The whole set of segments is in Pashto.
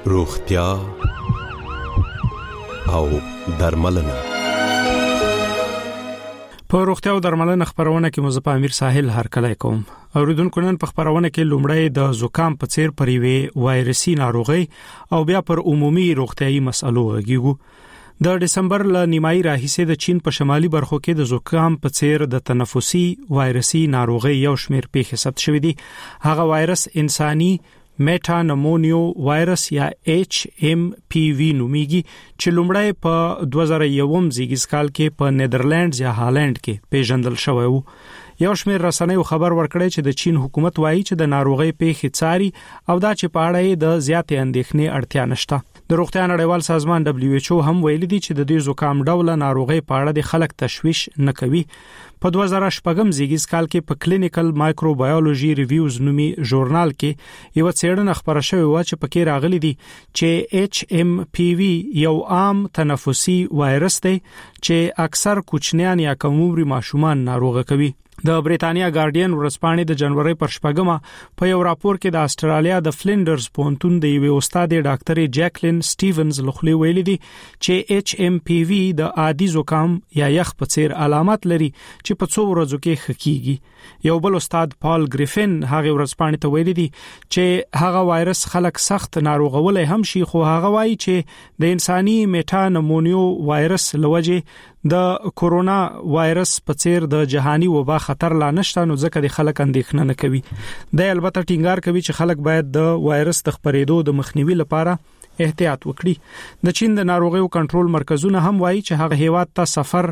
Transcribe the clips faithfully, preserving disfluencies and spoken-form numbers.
روغتیا او درملنه. په روغتیا او درملنه خبرونه کې مزه امیر ساحل هرکلی کوم. اوریدونکو نن په خبرونه کې لومړی د زکام په څیر پریوي وایرسي ناروغي او بیا پر عمومي روغتيایي مسالو غږیږو. د دسمبر ل نیمایي راهیسې د چین په شمالي برخو کې د زکام په څیر د تنفسي وایرسي ناروغي یو شمیر پیښې ثبت شوې دي. هغه وایرس انساني میټا نمونیو وایرس یا ایچ ام پی وی نومیږي چې لومړی په دوه زره یو زیږیز کال کې په نیدرلندز یا هالند کې پیژندل شوی وو. یو شمېر رسنیو خبر ورکړی چې د چین حکومت وایي چې د ناروغي پیښې څاري او دا چې په اړه د زیاتې اندېښنې اړتیا نشته. د روغتیا نړیوال سازمان دبليو ایچ او هم ویلي دي چې د دې زکام ډول ناروغي په اړه د خلک تشویش نه کوي. په دوه زره شپږم زیږیز کال کې په کلینیکل مایکروبایولوژي ریویوز نومي ژورنال کې یو څېړنه خبره شوې و چې پکې راغلي دي چې ایچ ام پی وی یو عام تنفسي وایرس دی چې اکثر کوچنیان یا کم عمر ماشومان ناروغه کوي. د بریتانیا ګارډین ورځپاڼې د جنوري پر شپږمه په یو راپور کې د استرالیا د فلندرز پونتون د یو استاد ډاکټر جیکلین سټیونز لخوا ویلي دي چې ایچ ام پی وی د عادي زکام یا یخ په څیر علامات لري چې په څو ورځو کې خکېږي. یو بل استاد پال ګریفن هغه ورځپاڼې ته ویلي دي چې هغه وایرس خلک سخت ناروغولای هم شي، خو هغه وایي چې د انساني میټا نمونیو وایرس لوجه د کورونا وایرس په څیر د جهاني وبا خطر لا نشته، نو ځکه د خلک اندېښنه نه کوي. د البته ټینګار کوي چې خلک باید د وایرس د خپرېدو د مخنیوي لپاره احتیاط وکړي. د چین د ناروغیو کنټرول مرکزونه هم وایي چې هغه هیواد ته سفر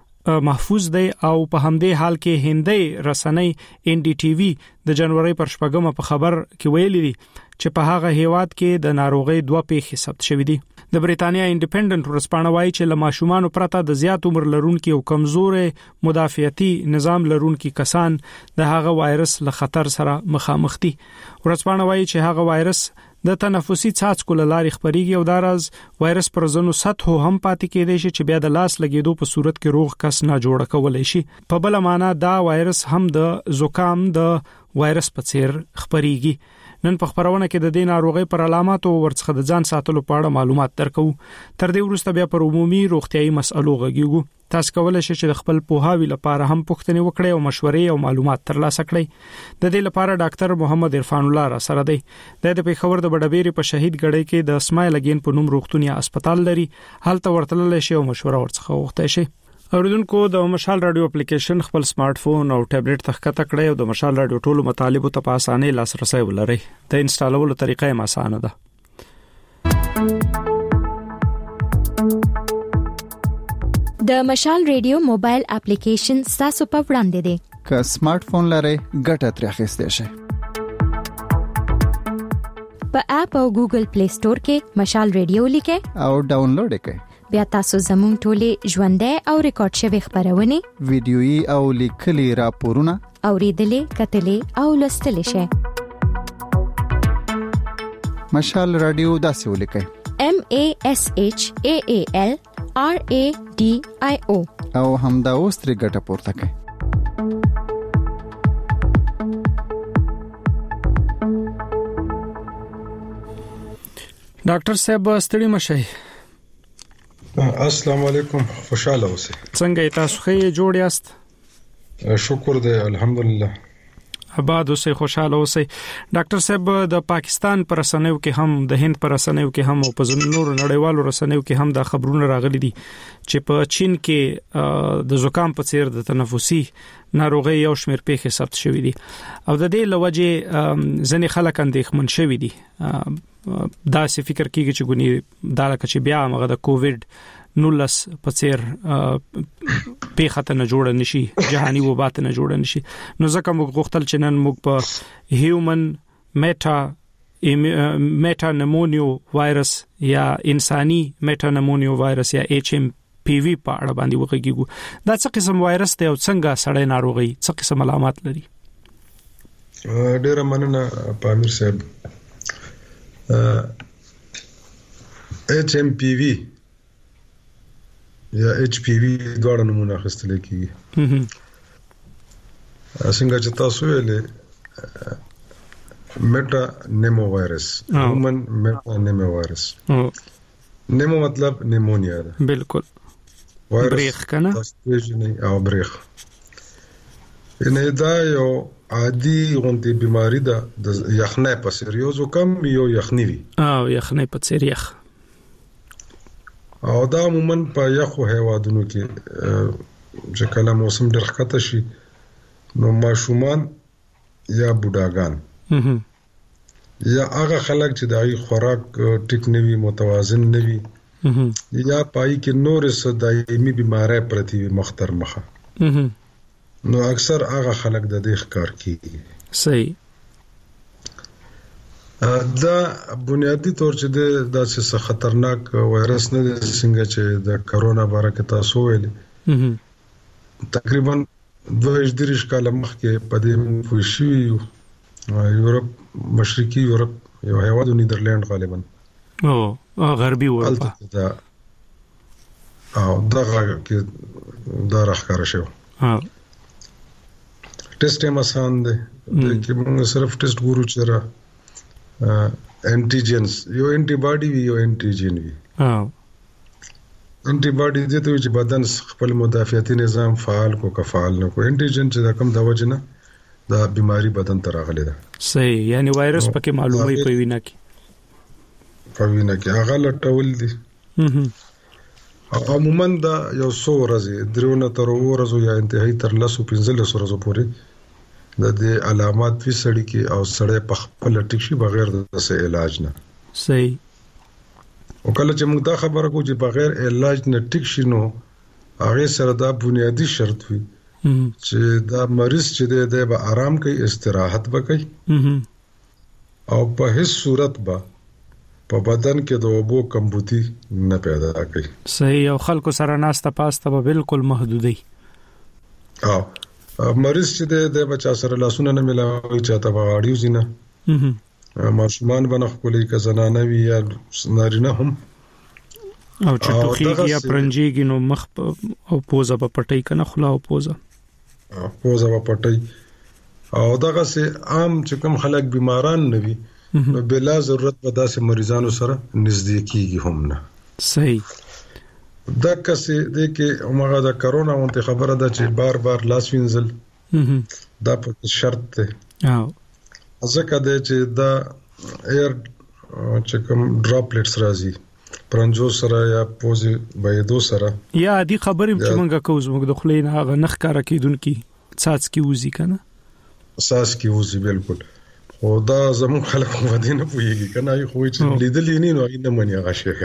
محفوظ دی او په همدې حال کې هندۍ رسنۍ ان ډي ټي وي د جنوري پر شپږمه په خبر کې ویلي دي چې په هغه هیواد کې د ناروغي دوه پیښې ثبت شوې دي. د بریتانیا انډیپندنت ورځپاڼه وايي چې له ماشومان پرته د زیات عمر لرونکو او کمزورې مدافعتي نظام لرونکو کسان د هغه وایرس له خطر سره مخامخ دي. ورځپاڼه وايي چې هغه وایرس د تنفسي څاڅکو لارې خپريږي او دا راز وایرس پر ځینو سطحو هم پاتې کېدای شي چې بیا د لاس لګیدو په صورت کې روغ کس نه جوړ کولای شي. په بل معنا دا وایرس هم د زکام د وایرس په څیر خپريږي. نن په خبرونه کې د دې ناروغي پر علامات او ورڅخه د ځان ساتلو په اړه معلومات درکو. تر دې وروسته بیا پر عمومي روغتيایي مسالو غږیږو. تاسو کولای شئ چې د خپل پوهاوي لپاره هم پوښتنې وکړئ او مشورې او معلومات ترلاسه کړئ. د دې لپاره ډاکټر محمد عرفان الله را سره دی. د پیښور د بډبېری په شهید ګړۍ کې د اسماعیل اگین په نوم روغتوني هسپتال لري. هلته ورتللی شئ او مشوره ورڅخه وغوښتئ شئ. اوریدونکو د مشال رادیو اپلیکیشن خپل سمارټ فون او ټابلیټ ته ښکته کړئ او د مشال رادیو ټولو مطالبو ته په اسانۍ لاسرسي ولرئ. د انسټالولو طریقه یې آسانه ده. د مشال رادیو موبایل اپلیکیشن تاسو په وړاندې دی. که سمارټ فون لرئ ګټه ترې اخیستئ شئ. په اپ او ګوګل پلی سٹور کې مشال رادیو لیکئ او ډاونلوډ کړئ. بیا تاسو زموږ ټولې ژوندۍ او ریکارډ شوی خبرونه ویډیويي او لیکلي راپورونه اوریدلې کتلې او لوستلې شئ. مشال رادیو داسې ولیکئ: M A S H A A L R A D I O او همدا اوس ترې ګټه پورته کړئ. ډاکټر صاحب ستړي مشئ. السلام علیکم، خوشاله اوسئ. څنګه تاسو ښه جوړ یاست؟ شکر دی، الحمدلله. آباد اوسئ، خوشاله اوسئ. ډاکټر صاحب د پاکستان پر رسنیو کې هم د هند پر رسنیو کې هم او په نور نړیوالو رسنیو کې هم دا خبرونه راغلي دي چې په چین کې د زکام په څیر د تنفسي ناروغي یو شمېر پیښې ثبت شوې دي او د دې لوجه ځنې خلک اندېښمن شوي دي. دا څه فکر کیږي چې ګونی دا لکه چې بیا موږ د کووډ نولس په څیر پیښه نه جوړ نشي، جهاني وبا ته نه جوړ نشي. نو ځکه موږ غوښتل چې نن موږ په هیومن میټا میټا نمونیو وایرس یا انساني میټا نمونیو وایرس یا ایچ ام پی وی په اړه باندې وغږیږو. دا څه قسم وایرس دی او څنګه سړی ناروغي، څه قسم علامات لري؟ ډېر مننه پامیر صاحب. ایچ ام پی وی یا ایچ پی وی دواړه نمونه اخیستل کیږي. څنګه چې تاسو ویلې میټا نیمو وایرس هیومن میټا نیمو وایرس نیمو مطلب نیمونیا ده بالکل بریخ کنه او بریخ ان دا یو عادي غونډي بیماری ده د یخنۍ په څیر یو زکام یو یخنی وي او یخنۍ په څیر یخ او دا عموما په یخو هیوادونو کې چې کله موسم ډېر ښکته شي نو ماشومان یا بوډاګان یا هغه خلک چې دغه خوراک ټیک نه وي متوازن نه وي یا پای کې نور څه دایمي بیماری پرتی وي مختر مخه نو اکثر هغه خلک د دې ښکار کیږي صحیح دا بنیادی طور چې د داسې خطرناک وایرس نه څنګه چې د کرونا باره کې تاسو ویل تقریبا دوه دیرش کاله مخکې په دې پوه شوي یورپ مشرقي یورپ یو هیواد نیدرلند غالبا او غربي اروپا او دغه کې دا راښکاره شو ها ټیسټ یې آسان دی چې موږ صرف ټیسټ ګورو چې را انټیجنز یو انټي باډي وی یو انټیجن وی ها انټي باډي دې ته چې بدن خپل مدافعتي نظام فعال کو کفعال نه کو انټیجن چې د کوم د وجنه د بیماری بدن ته راغلی ده صحیح یعنی وایرس پکې معلومه په وینا کې په وینا کې هغه لټول دي عموما دا یو څو ورځې درونه تر ورځو یا انتهایی تر لسو پنځلسو ورځو پورې د دې علامات وی سړی کې او سړی په خپل ټیک شي بغیر د څه علاج نه صحیح او کله چې موږ دا خبره کوو چې بغیر علاج نه ټیک شي نو هغه سره دا بنیادی شرط وي چې دا مریض چې دی به آرام کوي استراحت وکړي او په هیڅ صورت به په بدن کې د اوبو کمبودي نه پیدا کوي صحیح او خلکو سره ناسته پاسته به بالکل محدودي او مریض چې د بچا سره لاسونه نه ملاوي چاته باړیو زینه ماشومان باندې خپلې ک زنانه وی یا نارینه هم او چې توخیږي یا پرنجيږي نو مخ او پوزه په پټي کنه خلا او پوزه پوزه په پټي او دغه سه عام چې کوم خلک بیماران نه وي نو بلا ضرورت په داسې مریضانو سره نږدې کیږي هم نه صحیح دا کسه د کې عمره د کرونا مونته خبره ده چې بار بار لاس وینځل دا په شرط ده او ځکه د چې دا ایر چې کوم ډراپلیټس راځي پرنجو سره یا پوزي بيدو سره یا دي خبرې چې مونږه کوز موږ د خلینو هغه نخ کار کیدونکو ساس کی وزي کنه ساس کی وزي بالکل او دا زمون خلک په دې نه پوهیږي کنه یو خو چې لیدلې نه نو نه مني هغه شي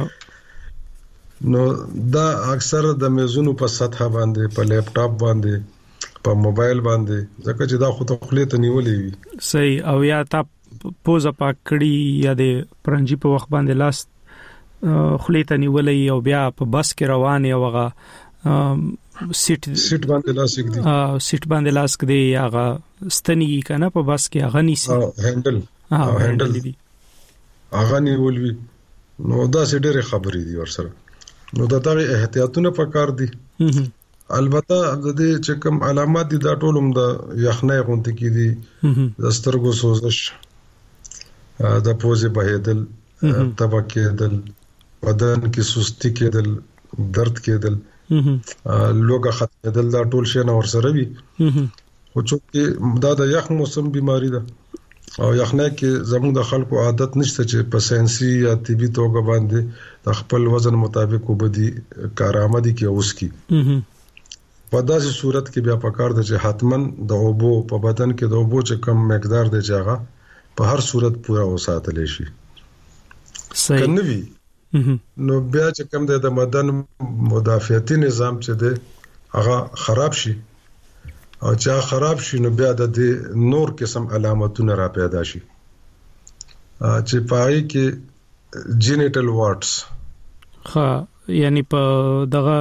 کنه نو دا اکثر د میزونو په سطح باندې په لپټاپ باندې په موبایل باندې ځکه چې دا خو ته خپل ته نیولې وي صحیح او یا تا پوزه پاک کړی یا د پرنجي په وخت باندې لاس خپل ته نیولې او بیا په بس کې روان یو هغه سیټ سیټ باندې لاس کې دي ا سیټ باندې لاس کې دی هغه ستنی کنه په بس کې هغه نیسی هندل ها هندل دی هغه نیولوي نو دا ډېر خبرې دي ورسره نو دا د احتیاطونه پکار دي البته د دې چې کوم علامات دي دا ټول هم د یخنۍ غونډه کې دي د سترګو سوزش د پوزې بهیدل تبکه دل بدن کې سستی کېدل درد کېدل لوګه ختمېدل دا ټول شي نه ورسره وي خو چې دا د یخ موسم بیماری ده او یخنۍ کې زموږ د خلکو عادت نشته چې په ساينسي یا طبي توګه باندې د خپل وزن مطابق وبدي کارآمدي کې اوس کی په داسې صورت کې بیا پکار ده چې حتمن د اوبو په بدن کې د اوبو چې کم مقدار دی چې هغه په هر صورت پورا وساتل شي صحیح کنه نو بیا چې کوم د بدن مدافعتي نظام چې دی هغه خراب شي او چې خراب شي نو بیا د نور قسم علامتونه را پیدا شي چې پای کې جینیټل وارټس ها یعنی په دغه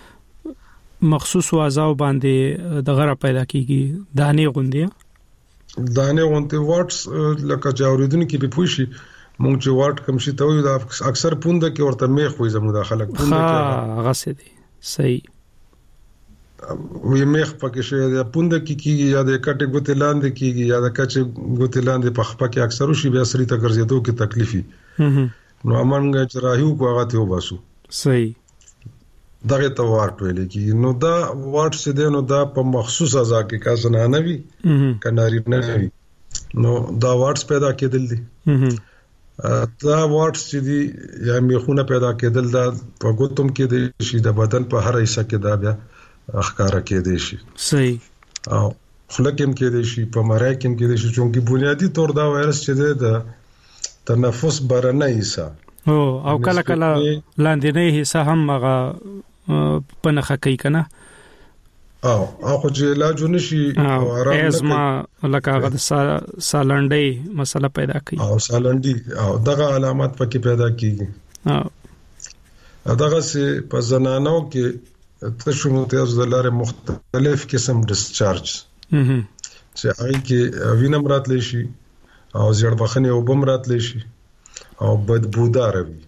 مخصوص اعضاء باندې دغه را پیدا کیږي دانه غوندي دانه غوندي وارټس لکه جوړیدونکو کې به پوښي مونږ چې واټ کم شي ته وي دا اکثر پوند کې ورته میخ وي زموږ د خلک پوند کې هغه څه دي صحیح وی میخ پکې شي د پوند کې کیږي یا د کټه ګوتې لاندې کیږي یا د کچ ګوتې لاندې په خپه کې اکثر شي بیا سری ته ګرځېدو کې تکلیفي نو امنګ جراحي کو هغه ته وباسو صحیح دغه ته وارټ ویل کی نو دا وارټ څه دی نو دا په مخصوص ځای کې کا زنانه وي کناري نه وي نو دا وارټس پیدا کېدل دي دا وارټس چې دي یا میخونه پیدا کېدل دا په ګوتم کې دي شي د بدن په هر حصہ کې دا بیا اخکارا کې دي شي صحیح او خلکم کې دي شي په مړای کې کې دي شي چې بنیادی طور دا وایرس چې دی د تنفس برنه حصہ او او کله کله لاندې نه حصہ هم هغه پنخه کوي کنه او هغه چې علاج نشي او آرام ازما لکه هغه سالنډي مسله پیدا کوي او سالنډي او دغه علامات پکې پیدا کیږي او دغه سه په زنانو کې تاسو مو ته زلاره مختلف قسم ډیسچارج چې هغه کې وینم راتلی شي او زیړ بخنه او بم راتلی شي او بدبودار وي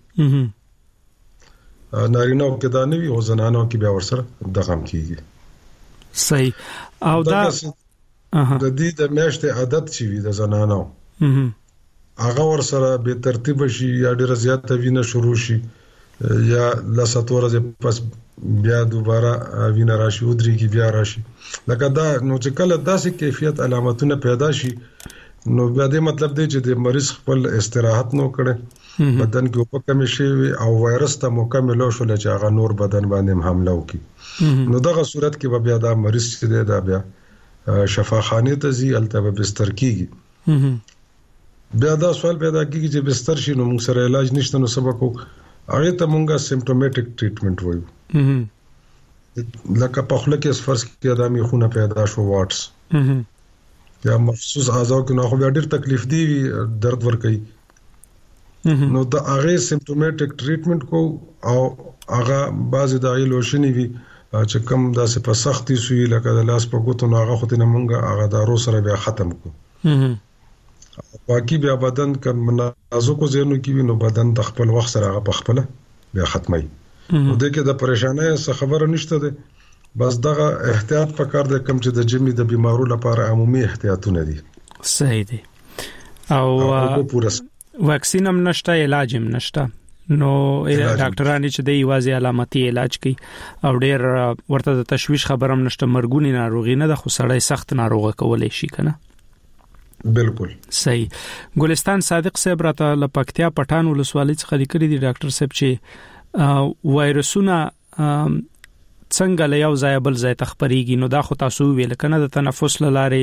نارینه او کې دا نه وي او زنانو کې بیا ورسره دغم کیږي صحیح او دا د دې د میاشتې عادت چي وي د زنانو هغه ورسره به ترتیب شي یا ډیر زیات وینه شروع شي یا لاساتوره پس بیا دوباره وینه راشي او درې کې بیا راشي لکه دا نو چې کله داسې کیفیت علامتونه پیدا شي نو بیا دې مطلب دی چې د مریض خپل استراحت نو کړي بدن کې په کمی شي او وایرس ته مکمل شو چې هغه نور بدن باندې حمله وکړي نو دغه صورت کې بیا دا مریض چې دی دا بیا شفاخانه ته ځي البته بستر کیږي بیا دا سوال پیدا کیږي چې بستر شي نو موږ سره علاج نشته نو سبق هغه ته موږ سیمپټومټیک ټریټمنټ وایو لکه په خله کې فرض کې ادمي خونه پیدا شو واټس یا مخصوص اعضاء کې نو خو ډېر تکلیف دی درد ور کوي نو دا هغه سیمپټومټیک ټریټمنټ کو او هغه بعضی د لوشنی وی چې کوم داسې په سختي سوی لکه د لاس په ګوتو نو هغه خو ته مونږه هغه دارو سره بیا ختم کو باقي بیا بدن کوم نازکو زینو کې نو بدن د خپل وخت سره هغه په خپل بیا ختمي نو د کې د پریشانه څه خبره نشته ده بس دغه احتیاط پکار د کم چې د جمی د بیمارو لپاره عمومي احتیاطونه دي صحیح دي او واکسین هم نشته علاج هم نشته نو ډاکټرانو چې د ایوازي علامتي علاج کوي او ډېر ورته د تشويش خبر هم نشته مرګونی ناروغي نه د خو سړی سخت ناروغه کولای شي کنه بالکل صحیح ګلستان صادق صاحب راته لپکتیا پټان ولسوالۍ څخه لیکلي دي ډاکټر صاحب چې وایرسونه څنګه له یو ځای بل ځای ته خپريږي نو دا خو تاسو ویل کنه د تنفس لاره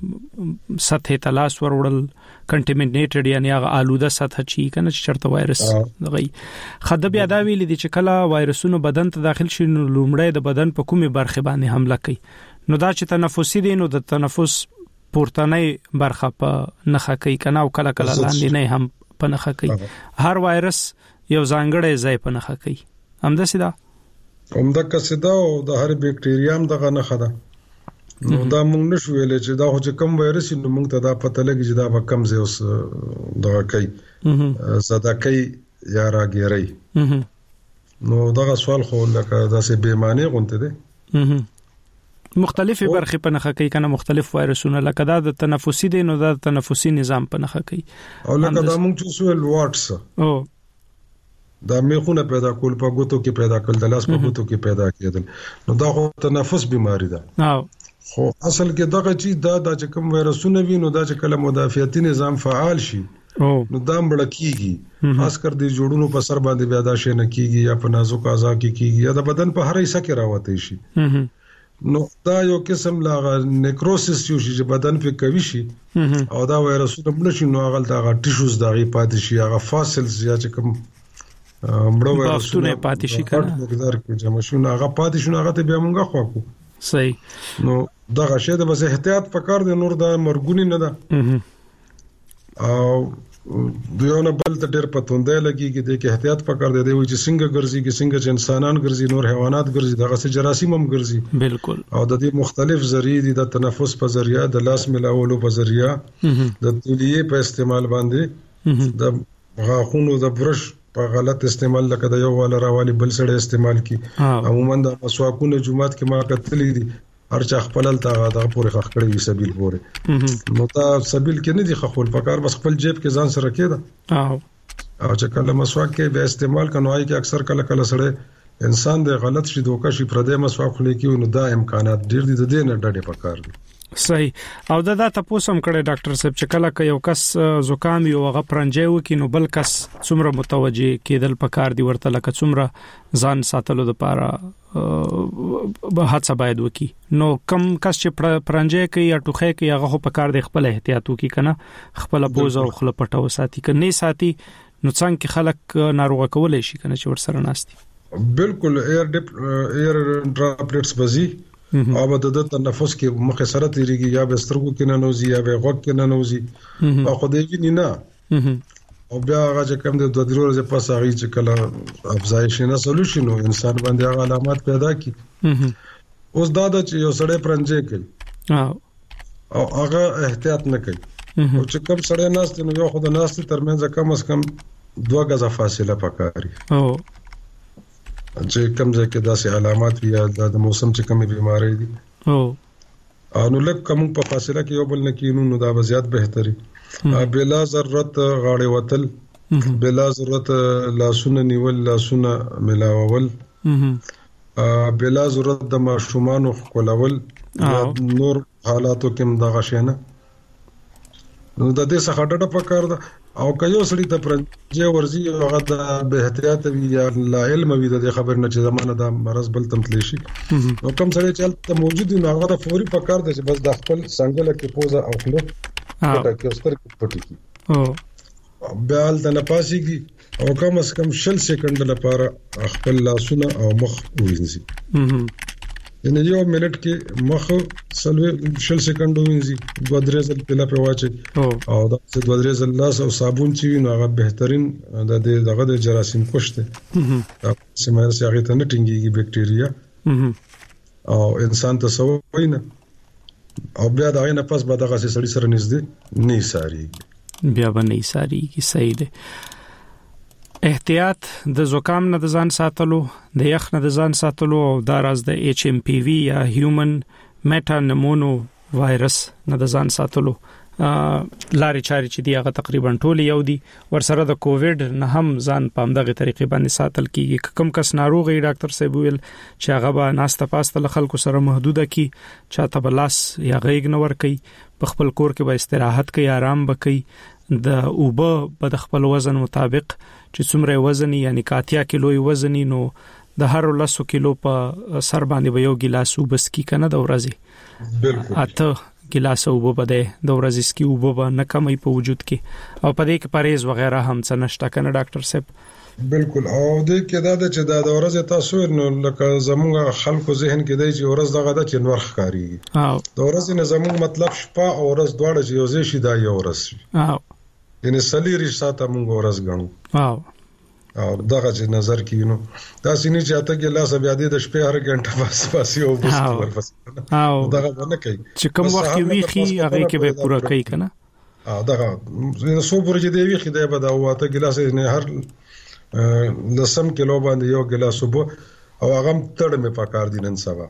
سطح تلاس ورول کنټامینیټډ یعنی هغه آلوده سطح چی کنه چې چرته وایرس دغی خدای بیا دا ویل دي چې کله وایرسونه بدن ته داخل شي نو لومړی د بدن په کومه برخه باندې حمله کوي نو دا چې تنفسي دي نو د تنفس پورتنۍ برخه په نخه کوي کنه او کله کله لاندې نه هم په نخه کوي هر وایرس یو ځانګړی ځای په نخه کوي همداسې دا همدا کسدا او د هر بکټیریا هم دغه نخه ده نو دا موږ نشو ویلې چې دا خو چې کم وایرس نو موږ ته دا پته لګي چې دا به کم ځای اوس دغه کوي زدا کوي یا راګيري نو دغه سوال خو لکه داسې بې معنی غونته ده مختلفه برخې په نخه کوي کنه مختلف وایرسونه لکه دا د تنفسي دي نو دا تنفسي نظام په نخه کوي او لکه دا موږ چې سوال واټس او دا میخونه پیدا کول په ګوتو کې پیدا کول د لاس په ګوتو کې پیدا کېدل نو دا خو تنفس بیماری ده او خو اصل کې دغه چې دا د کوم وایرسونه وي نو دا چې کله مدافعتي نظام فعال شي نو دا مړ کیږي خاص کر د جوړونو په سر باندې بیا دا شي نه کیږي یا په نازک اعضاء کې کیږي یا د بدن په هر حصہ کې راوته شي نو دا یو قسم لا نیکروسس چې بدن په کوي شي او دا وایرسونه مړ شي نو هغه دا ټیشوز دغه پاتې شي هغه فاسلز یا چې کوم مړو وایرسونه پاتې شي کنه مقدار کې جمع شونه هغه پاتې شونه هغه ته بیا مونږه خواکو صحیح نو دا غشه د بس احتیاط پکار دی نور دا مرګونی نه ده او دیونه بل ته ډېر پتوندې لګي کې د احتیاط پکار دی دی چې څنګه ګرځي کې څنګه چې انسانان ګرځي نور حیوانات ګرځي دغه سه جراثیم هم ګرځي بالکل او د دې مختلف ذریعې دي د تنفس په ذریعہ د لاس ملاولو په ذریعہ د تولیه په استعمال باندې د غاښونو د برش په غلط استعمال لکه د یو والا راوالي بل سره استعمال کی عموما د مسواکونه جمعات کې ما کتلې دي هر چا خپل تا دا پورې خخ کړی سبیل پورې نو تا سبیل کې نه دي خپل پکار بس خپل جیب کې ځان سره کېده او او چې کله مسواک کې به استعمال کنوای کې اکثر کله کله سره انسان د غلط شي دوکه شي پر دې مسواک خلې کې نو دا امکانات ډیر دي د دې نه ډډه پکار دي صحیح او دا د تاسو هم کړه ډاکټر صاحب چې کله کې یو کس زکام یو غ پرنجي وکي نو بل کس څومره متوجي کېدل پکار دي ورته لکه څومره ځان ساتلو لپاره به هڅه باید وکي نو کم کس چې پرنجي کوي یا ټوخه کوي هغه پکار دی خپل احتیاط وکي کنه خپل بوز او خپل پټو ساتي کني ساتي نو څنګه خلک ناروغه کولای شي کنه چې ورسره ناشتي بالکل ایر ډیپ ایر ډراپلیټس بزي او د د تنفس کې مخه سره تیریږي یا به سترګو کې نه نوځي یا به غوږ کې نه نوځي او خو دې نه او بیا هغه چې کوم د دوه درو ورځې پس هغه چې کله افزایش نه سولوشن انسان باندې هغه علامات پیدا کی اوس دا د یو سړی پرنجي کوي او هغه احتیاط نه کوي او چې کوم سړی ناست نو یو خو د ناست ترمنځ کم از کم دوه غزه فاصله پکاري او چې کوم ځکه داسې علامات وي یا د موسم چې کومې بیماری دي او نو لکه کوم په فاصله کې یو بل نه کینو نو دا به زیات بهتري بلا ضرورت غاړې وتل بلا ضرورت لاسونه نیول لاسونه ملاول بلا ضرورت د ماشومان خولول نور حالاتو کې دغه شینه نو د دې څخه ډډه پکار ده او کيو سړی ته پرنجي ورزي هغه د به احتیاط وی یا لا علم وی د خبر نه چې زمانه د مرز بل تم تلی شي نو کوم سړی چې ته موجود نه هغه د فوري پکار ده چې بس د خپل څنګه لکه پوزا او خلو پټه کې ستر پټی کی او بیا د نپاسيږي او کم از کم شل سکند لپاره خپل لاسونه او مخ وینځي ان یو منټ کې مخ سلوي شل سکند وینځي دوه درې ځل په لپاره واچي او دا چې دوه درې ځل لاس او صابون چې وینو هغه بهترین د دې دغه د جراثیم کوشته دا سیمه سره هغه ته نه ټینګيږي بکټیریا او انسان ته سوینه او بیا دا نه پس به دغه سړی سره نږدې نه ساري بیا به نه ساري کی صحیح ده احتیاط د زکام نه د ځان ساتلو د یخ نه د ځان ساتلو او د راز د ایچ ام پی وی یا هیومن میټا نمونو وایرس نه د ځان ساتلو لارې چاري چې دی هغه تقریبا ټول یو دي ورسره د کووډ نه هم ځان په همدغه طریقې باندې ساتل کیږي کم کس ناروغي ډاکټر صاحب ویل چې هغه به ناسته پاسته خلکو سره محدوده کی چاته بلاس یا غیګ نه ور کوي په خپل کور کې به استراحت کوي آرام وکړي د اوبه په خپل وزن مطابق چې څومره وزن یعنی کاتیا کیلو وزن نو د هر لسو کیلو په سر باندې به یو ګلاس وبس کی کنه د ورځې بالکل اته ګلاس وب بده د ورځې سکی وب نه کمای په وجود کې او په دې کې پرهیز وغیرہ هم څه نشته کنه ډاکټر صاحب بالکل او دې کې دا چې د ورځې تاسو نو لکه زموږ خلکو ذهن کې دی چې ورځ دغه د چنور ښکاری او د ورځې نه زموږ مطلب شپه او ورځ دواړه چې یو ځای شي دا یو ورځ او یعنی سلیری ساته موږ ورځ غنو او او دغه چې نظر کینو دا سینې چې اته کې لاس بیا د شپې هر غنټه پاس پاس یو بس ورفس او دغه نه کوي چې کوم وخت ویخي هغه کې به پوره کوي کنه او دغه سو پرې دی ویخي دی به دا واته ګلاس نه هر لسم کیلو باندې یو ګلاس وب او هغه تړ مې پکار دي نن سبا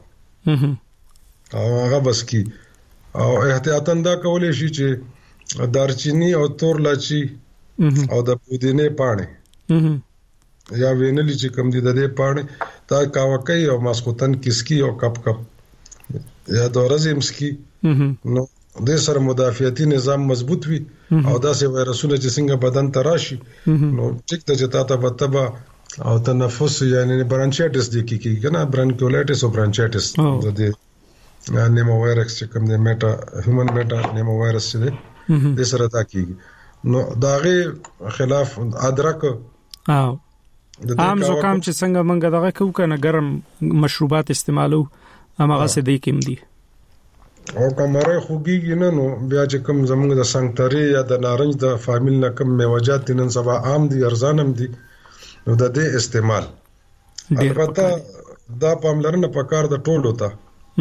او هغه بس کی او احتیاطاً دا کولای شي چې دارچینی او تور لاچی او د پودینه پاڼې یا وینلی چې کم دي د دې پاڼې تا کاوکې او ماسکوتن کیسکی او کپ کپ یا د ورځې مسکی نو د سر مدافعتي نظام مضبوط وي او داسې وایرسونه چې څنګه بدن ته راشي نو ټیک ته چې تا ته بتبا او تنفس یعنی برانچایټس دي کیږي کنه برانکیولایټس او برانچایټس د دې نیمو وایرس چې کوم دی میټا هیومن میټا نیمو وایرس چې د سره تا کیږي نو داغه خلاف ادرک او عام زکام چې څنګه منګه دغه کو کنه ګرم مشروبات استعمالو امغه سه دی کېم دي او کومره خوږي نه نو بیا چې کوم زمونږ د سنگتري یا د نارنج د فامیل نه کوم میوجات نن سبا عام دي ارزانم دي نو د دې استعمال البته دا پاملرنه پکار د ټولو ته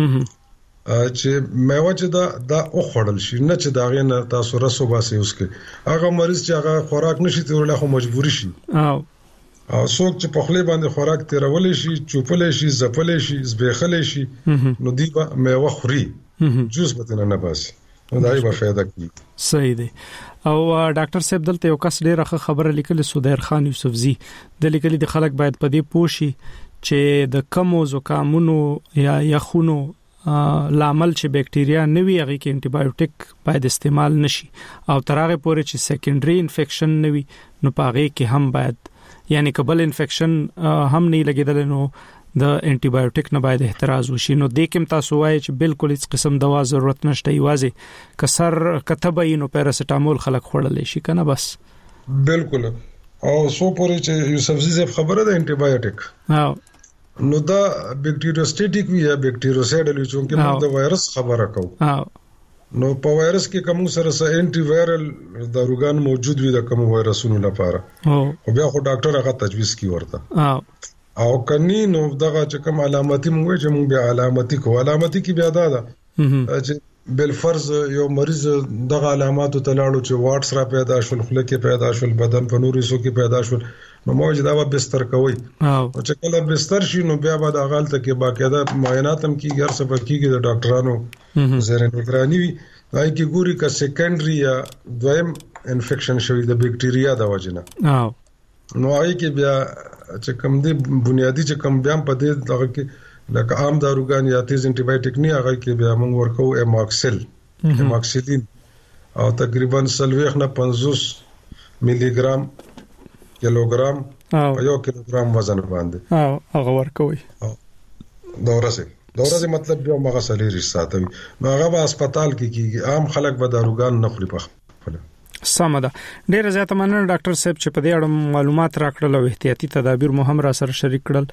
چې میوه چې دا دا او خړل شي نه چې دا غي نه تاسو رسو باسي اوس کې هغه مریض چې هغه خوراک نشي تورله خو مجبوري شي او او څوک چې په خله باندې خوراک تیرولې شي چوپلې شي زپلې شي زبېخلې شي نو دی به میوه خوري جوس به نه باسي نو دای په فایده کوي. صحیح دی. او ډاکټر صاحب دلته یو کس ډیره خبره لیکل سودیر خان یوسفزی د لیکلي د خلک باید په دې پوښي چې د کمو زکامونو یا یخونو لامل چې بکټیریا نوي هغه کې انټي بایوټیک باید استعمال نشي او ترغه پورې چې سیکنډري انفیکشن نوي نو پاره کې هم باید یعنی قبل انفیکشن هم نه لګیدل نو د انټي بایوټیک نه باید احتراز وشي. نو د کوم تاسو وایي چې بالکل هیڅ قسم دوا ضرورت نشته یوازې کسر کتبه نو پیراسټامول خلک خوړل شي کنه بس. بالکل او سو پورې چې یوسفزی خبره ده انټي بایوټیک او نو دا بکټیریوسټیټیک وی یا بکټیریوسایډل وی چې موږ د وایرس خبره کوو نو په وایرس کې کوم سره سره انټي وایرل داروګان موجود وي د کوم وایرسونو لپاره او بیا خو ډاکټر هغه تجویز کوي ورته او کني نو دغه چې کوم علاماتي موږ چې موږ بیا علاماتي کو علاماتي کې بیا دا ده چې بل فرض یو مریض دغه علاماتو ته لاړو چې واټس را پیدا شول خله کې پیدا شول بدن په نوري سو کې پیدا شول نو موږ دا به بستر کوي او چې کله بستر شي نو بیا به د غلطه کې باقاعده معاینات هم کیږي هر څه به کیږي د ډاکټرانو زیر نگرانی وي دای کې ګوري کا سیکنډري یا دویم انفیکشن شوی د بکټیریا د وجنه او نو هغه کې بیا چې کوم دی بنیادی چې کوم بیا په دې دغه کې لکه عام داروګان یا تیز انټي بایوټیک نه هغه کې بیا موږ ورکو اماکسل اماکسلین او تقریبا سلويخ نه پنځوس ملي ګرام کیلوګرام او یو کیلوګرام وزن باندې او هغه ورکوي دورسه دورسه مطلب یو مغه سلیری ساتوي نو هغه په هسپتال کې کیږي عام خلک به داروګان نه خوري په سمه ده. ډیره زیاته مننه ډاکټر صاحب چې په دې اړه معلومات راکړل او احتیاطي تدابیر مو هم را سره شریک کړل.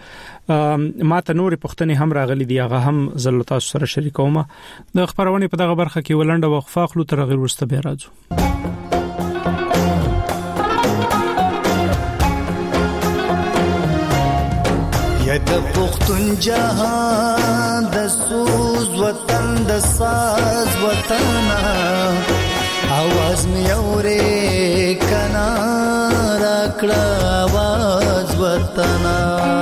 ما ته نورې پوښتنې هم راغلي دي هغه هم زل تاسو سره شریکوم. د خبرونه په دغه برخه کې ولنډه وقفه خلو تر غیر ورسته بیا راځو. یا د پختون جهان د سوز وطن د ساز وطن आवाज में औरे कना राकड़ा आवाज वतना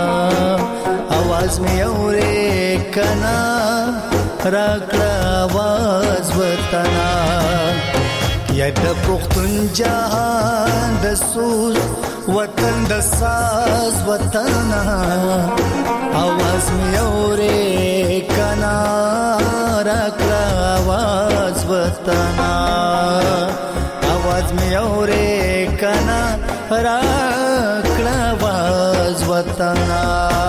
आवाज में औरे कना राकड़ा आवाज वतना या द पुख्तन जहान द सूज वतन द साज वतना आवाज में औरे कना राकड़ा आवाज वतना आवाज में औरे कना राकड़ा आवाज वतना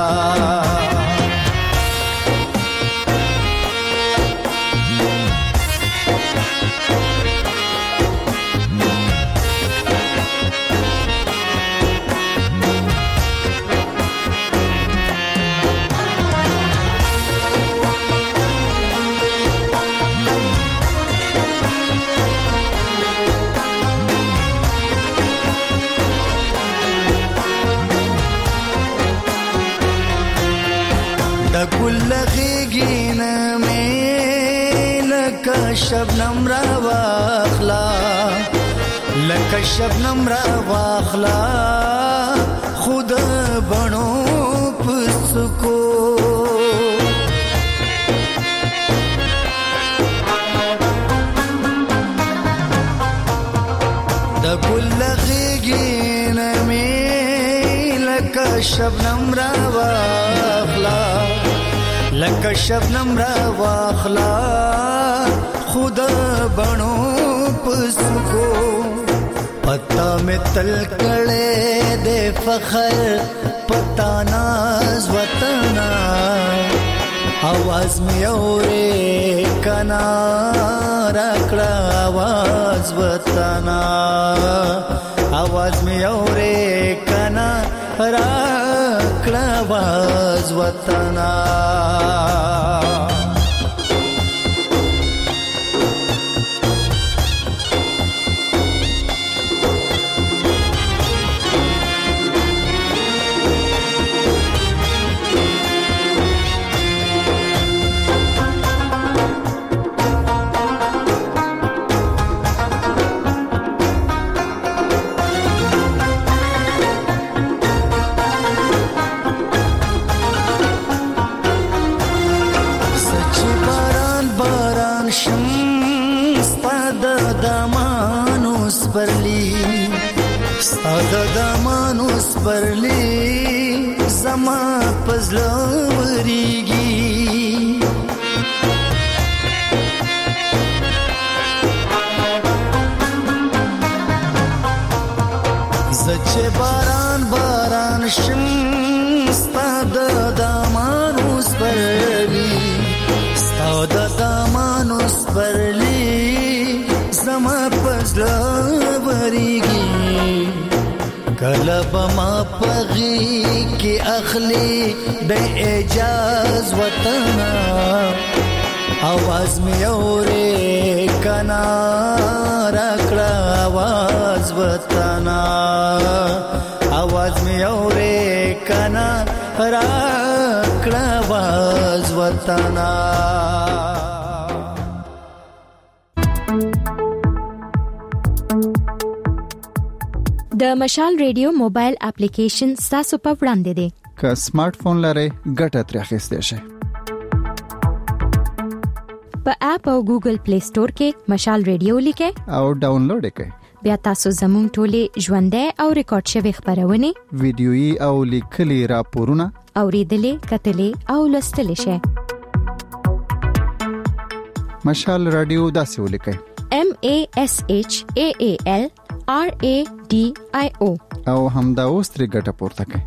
شبنم را واخلا لکه شبنم را واخلا خود بنو پسکو د ګل غیګین می لکه شبنم را واخلا لکه شبنم را واخلا खुदा बनो पुसको पता में तलकड़े दे फखर पता नाज वतना आवाज में औरे कना राकड़ा आवाज वतना आवाज में औरे कना राकड़ा आवाज वतना ستاده دامانو سپرلی زما پزړه وریږي زچه باران باران شم ستاده دامانو سپرلی ستاده دامانو سپرلی زما پزړه وریږي کله به ما پغی کې اخلي به اجاز وطن आवाज می اورې کنا راکړه आवाज وطن आवाज می اورې کنا راکړه आवाज وطن د مشال ریډیو موبایل اپلیکیشن تاسو په وړاندې دی که سمارټ فون لرئ ګټه ترې اخیستئ شئ په اپ او ګوګل پلی سٹور کې مشال ریډیو لیکئ او ډاونلوډ یې کړئ بیا تاسو زموږ ټولې ژوندۍ او ریکارډ شوی خبرونه ویډیويي او لیکلي راپورونه اوریدلې کتلې او لوستلې شئ مشال رادیو داسې ولیکئ M A S H A A L R A D I O او همدا اوس ترې ګټه پورته کړئ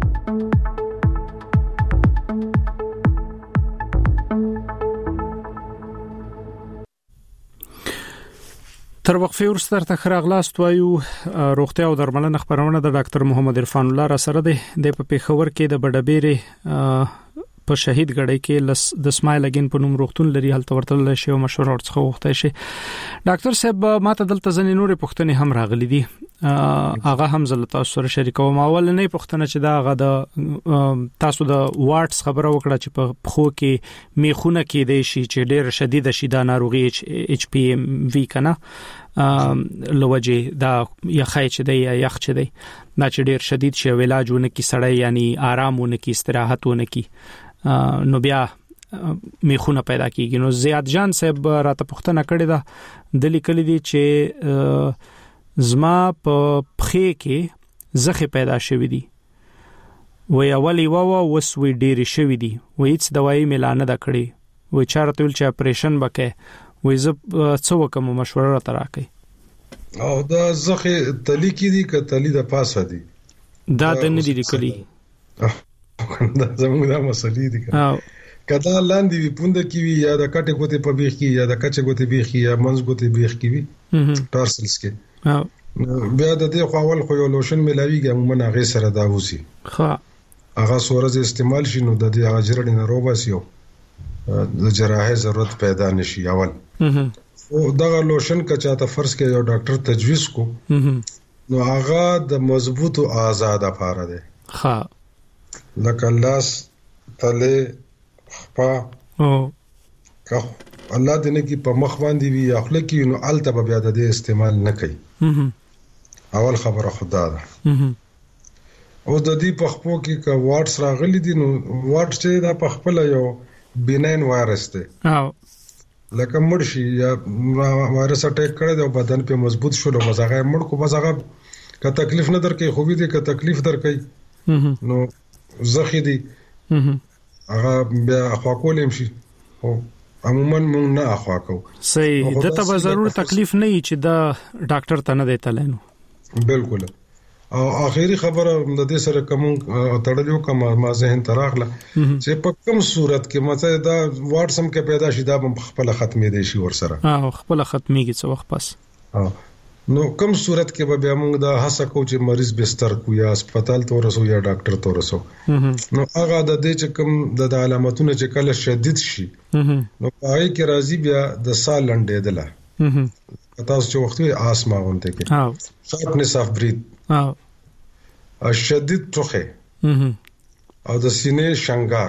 تر وقفه ورستر ته خراغلاست وایو روغتیا او درملنه خبرونه د ډاکټر محمد عرفان الله را سره دی د په پیښور کې د بډبېره په شهید غړی کې د سمایل اگین په نوم روغتون لري هلته ورتل شي او مشور ورڅخه وخته شي ډاکټر صاحب ماته دلته ځنې نورې پوښتنې هم راغلي دي هغه هم زله تاسو سره شریکوم اول نه پوښتنه چې دا هغه د تاسو د واټس خبره وکړه چې په خو کې میخونه کې دی شي چې ډېر شدید شي دا ناروغي ایچ پی ام وی کنه لوجه دا یخای چې دی یا یخ چې دی دا چې ډېر شدید شي علاجونه کې سړی یعنی آرامونه کې استراحتونه کې نو بیا میخونه پیدا کیږي نو زیاد جان صاحب راته پوښتنه کړې ده د لیکلي دي چې زما په پخې کې زخه پیدا شوې دي وې اولی و و وسوي ډېری شوې دي وې هیڅ دوايي ملانه ده کړې وې چارته ول چې اپریشن وکړي وې ز څو کوم مشوره ترا کوي او دا زخه تلی کې دي ک تلی د پاسه دي دا د نه دي لیکلي دا زموږ د مسلې دي کدا لاندې وي پوند کې وي یا د کټه کوته په بیخ کې یا د کچه کوته بیخ کې یا منځ کوته بیخ کې وي ټارسلز کې بیا د دې خپل خو یو لوشن ملاویږي عموما هغه سره دا وسی ها هغه سورز استعمال شي نو د دې هغه جرړې نه روباسیو د جراحه ضرورت پیدا نشي اول او دا لوشن کا چاته فرض کې یو ډاکټر تجویز کو نو هغه د مضبوط او آزاد افاره ده ها لکه لاس تله خپا او که الله دې نه کې په مخ باندې وي خپل کې نو الته بیا د دې استعمال نه کوي اول خبره خدا ده او د دې په خپو کې کا واټس راغلي دي نو واټس چې دا په خپل یو بیناین وایرس ده او لکه مرشي یا وایرس اٹیک کړي د بدن په مضبوط شول او مزاغه مړ کو مزاغه که تکلیف نه درکې خو دې که تکلیف درکې نو زخی دي هغه بیا اخوا کولم شي او عموما مونږ نه اخوا کو صحیح دته به ضرور تکلیف نه چې دا ډاکټر ته نه دی تلنو بالکل او اخیری خبره د دې سره کوم تړلیو کوم ما ذهن تراغله چې په کوم صورت کې مته دا واتسم کې پیدا شي دا خپل ختمې دي شي ور سره اه خپل ختميږي څو وخت پس اه نو کوم صورت کې به موږ دا هڅه کوو چې مریض بستر کو یا هسپتال ته ورسو یا ډاکټر ته ورسو نو هغه د دې چې کوم د علامتونو چې کله شدید شي نو پای کې راځي بیا د سال لنډېدله تاسو چې وخت یې آسما غونته کې شارپنس اف برید او شدید ټوخه او د سینې شنګار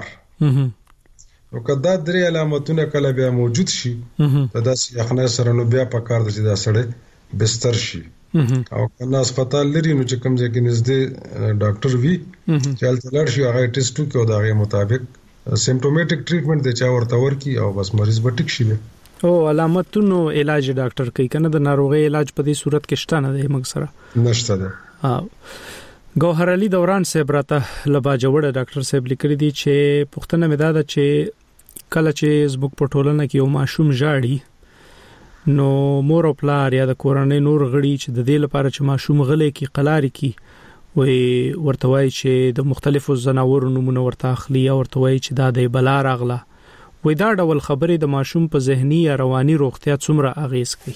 نو کدا درې علامتونه کله بیا موجود شي دا داسې یخنه سره نو بیا په کار د چې دا سړی بستر شي او کله هسپتال لري نو چې کوم ځای کې نږدې ډاکټر وي چې هلته لاړ شي هغه ټیسټ وکړي او دا غي مطابق سیمپټومټیک ټریټمنټ د چا ورته ورکي او بس مریض به ټیک شي او علامتونو علاج ډاکټر کوي کنه د ناروغي علاج په دې صورت کې شته نه دی موږ سره نشته ده. ها ګوهر علي دوران صاحب راته لبا جوړه ډاکټر صاحب لیکلي دي چې پښتنه مې دا چې کله چې زبوک په ټولنه کې یو ماشوم ژاړي نو مور او پلار یا د کورنۍ نور غړي چې د دې لپاره چې ماشوم غلې کې قلاري کې وي ورته وایي چې د مختلفو زناورو نمونه ورته اخلي او ورته وایي چې دا د بلا راغله وي دا ډول خبرې د ماشوم په ذهني یا رواني روغتیا څومره اغیز کوي.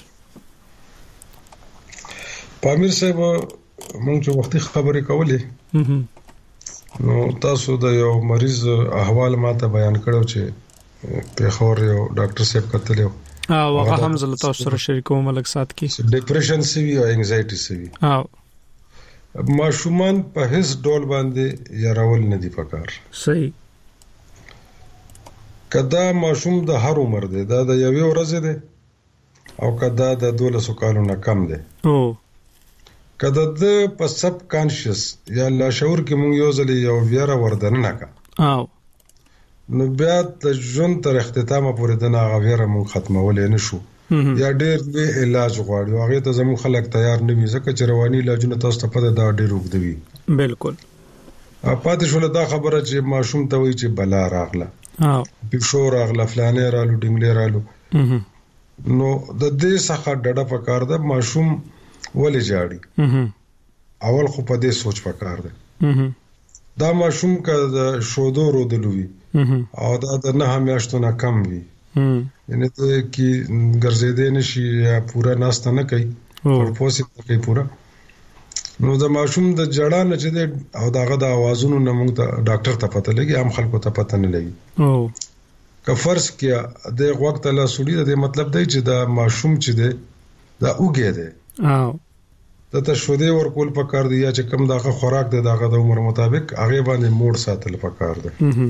پامیر صاحب مونږ چې وختي خبرې کولې نو تاسو د یو مریض احوال ماته بیان کړو چې په خور یو ډاکټر صاحب کتلو او هغه هم زله تاسو سره شریکوم ملک سات کې ډیپریشن سی وی او انزایټي سی وی او ماشومان په هیڅ ډول باندې یا راول نه دی پکار. صحیح. کدا ماشوم د هر عمر دی دا د یوې ورځې دی او کدا د دولسو کالو نه کم دی. او کدا د په سب کانشس یا لاشعور کې مونږ یو ځل یو ویره وردن نه کا او نو بیا د ژوند تر اختتامه پورې د ناغویره مون ختمولې نشو یا ډېر لوی علاج غواړي هغه ته زموږ خلک تیار نه وي ځکه چې رواني علاجونه تاسو ته پته دا ډېر وګدوي. بالکل. پاتې شول دا خبره چې ماشوم ته وایي چې بلا راغله او پښو راغله فلانه رالو ډنګلې رالو نو د دې څخه ډډه پکار ده ماشوم ولې جاړي اول خو په دې سوچ پکار ده دا ماشوم کا د شودو رودلوي او دا د نه همیاشتو نه کم وي یعنی ته کی ګرځېدې نشي یا پورا ناسته نه کوي او پوسې نه کوي پورا نو د ماشوم د جړه نه چې او داغه د اوازونو نه موږ ته ډاکټر ته پته لګي عام خلکو ته پته نه لګي. او که فرض کیا د وخت له سړي د مطلب دی چې دا ماشوم چې دی دا اوګه دی او د ته شودې ورکول پکار دی یا چې کم داغه خوراک دی داغه د عمر مطابق هغه باندې موړ ساتل پکار دی.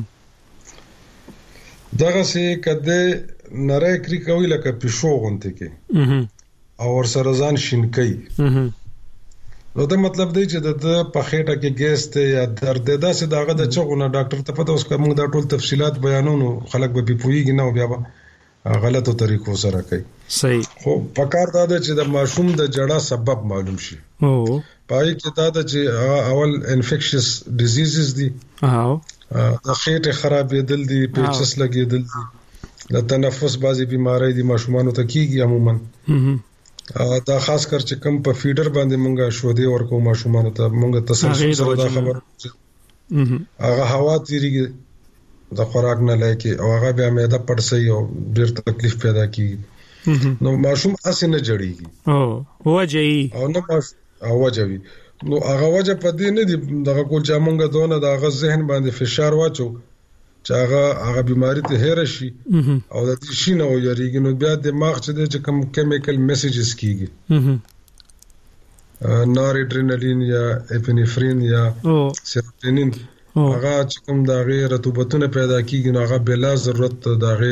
دغه سي کده نری کری کوي لکه پښو غونته کې او ور سره ځان شینکې نو دا مطلب دی چې د په خېټه کې ګیس ته یا درد ده چې داغه د چغونه ډاکټر ته پته اوس کوم دا ټول تفصيلات بیانونو خلک به پوېږي نه او بیا به غلطو طریقو سره کوي. صحیح. خو پکار دا ده چې د ماشوم د جړه سبب معلوم شي. او پای کې دا ده چې اول انفیکشس ډیزیزز دي او د خېټه خرابېدل دي پیچس لګېدل دي د تنفس بازي بيمارۍ دي ماشومان ته کیږي عموما دا خاص کر چې کم په فیډر باندې مونږه شو دی ورکو ماشومان ته مونږه تسلسل سره دا خبر هغه هوا تیریږي د خوراک نه لکه او هغه بیا معده پړسي او ډېر تکلیف پیدا کیږي نو ماشوم اسنه جوړیږي او وجهي او نه پاس او وجهي نو هغه وجه په دې نه دی دغه کول چې مونږه دونه دغه ذهن باندې فشار واچو چې هغه هغه بيماري ته هیر شي او د دې شینه او یریږي نو بیا دماغ چې کوم کیمیکل میسیجز کیږي نار اډرینالین یا اپینفرین یا سیروټونین هغه چې کوم د غیر رطوبتونه پیدا کیږي نو هغه بلا ضرورت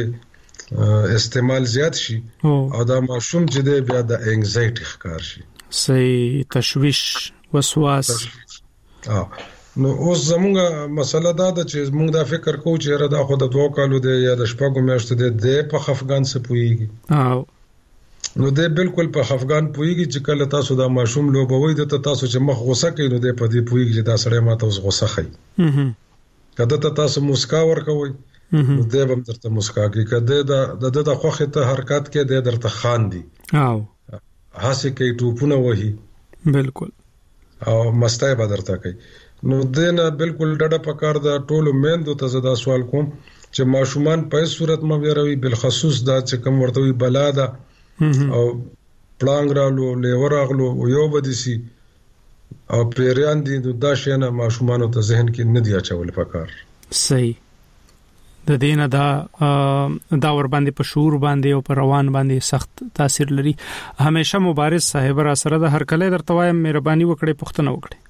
دغه استعمال زیات شي او دا ماشوم چې دی بیا د انګزایټي ښکار شي. صحیح. تشویش وسواس. اه نو اوس زموږه مسله دا ده چې موږ دا فکر کوو چې را دا خو د دوه کالو دی یا د شپږو میاشتو دی د په خفګان څه پويږي او نو د بالکل په خفګان پويږي چې کله تاسو دا ماشوم لوبوي د تاسو چې مخ غوسه کوي نو د په دې پويږي چې دا سړی ماته اوس غوسه کوي کله ته تاسو مسکا ورکوي نو د به درته مسکا کوي کله د د د خوخه ته حرکت کې د درته خاندي او هڅه کوي ټوپونه وهي بالکل او مستای به درته کوي نو دنه بالکل ډډه پکار دا ټولو میندو ته زدا سوال کوم چې ماشومان په صورت ما ویروي بل خصوص دا چې کوم ورته وي بلا ده او پلانګ رالو لیور اغلو یو بدسي او پیریان دي دا شنه ماشومان ته ذهن کې نه دی اچول پکار. صحیح. د دینه دا دا ور باندې په شعور باندې او په روان باندې سخت تاثیر لري. همیشه مبارز صاحب را سره د هر کله درته وایم مهرباني وکړئ پښتنه وکړئ.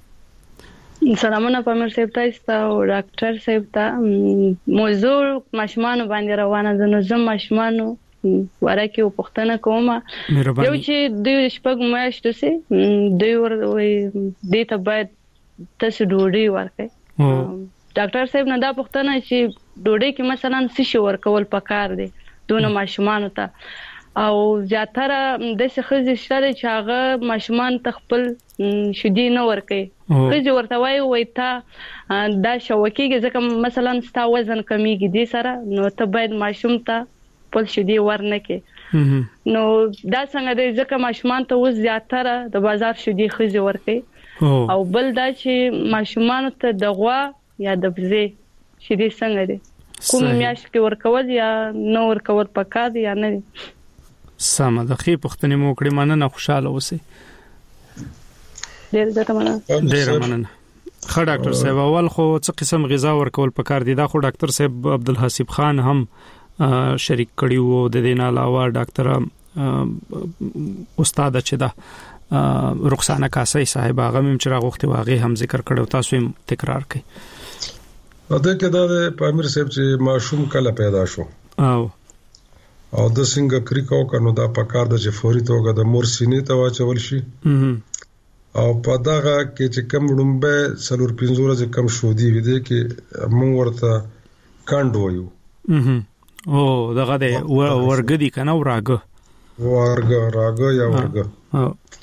سلامونه پامیر صاحب تاسو او ډاکټر صاحب ته موضوع ماشومان باندې روانه ده نو زم ماشومان ورکه او پښتنه کومه یو چې د شپږ میاشتو سي دوی ور د ته باید تاسو ډوډۍ ورکړئ. ډاکټر صاحب نه دا پښتنه چې ډوډۍ کې مثلا څه شي ورکول پکار دي دونه ماشومان ته او زیاتره د څه خزي شته چې هغه ماشومان تخپل شدي نه ورکي خزي ورته وای وای تا دا شوکیږي ځکه مثلا ستا وزن کمیږي دي سره نو ته باید ماشوم ته خپل شدي ورنکي نو دا څنګه د ځکه ماشومان ته وز زیاتره د بازار شدي خزي ورکي او بل دا چې ماشومان ته د غوا یا د بزې شدي څنګه دي کوم میاشت کې ورکول یا نو ورکول پکار دي یا نه سم د خې پښتنې مو کړې مننه خوشاله اوسئ ډېر زیاته مننه ډېر مننه خا ډاکټر صاحب اول خو څه قسم غذا ورکول پکار دي دا خو ډاکټر صاحب عبدالحسیب خان هم شریک کړي وو د دې نه علاوه ډاکټر استاد چې دا رخصانه کاسي صاحب هغه هم چې راغوختي واغې هم ذکر کړو تاسو هم تکرار کړئ اته کې دا د امیر صاحب چې ماشوم کله پیدا شو او او د څنګه کریکاو کنو دا پکار د چې فوري توګه د مور سینې ته واچول شي او په دغه کې چې کم ډومبه سلور پنځوره چې کم شو دی وي دي کې مونږ ورته کاند وایو او دغه د ورګدي کنه ورګه ورګه راګه یا ورګه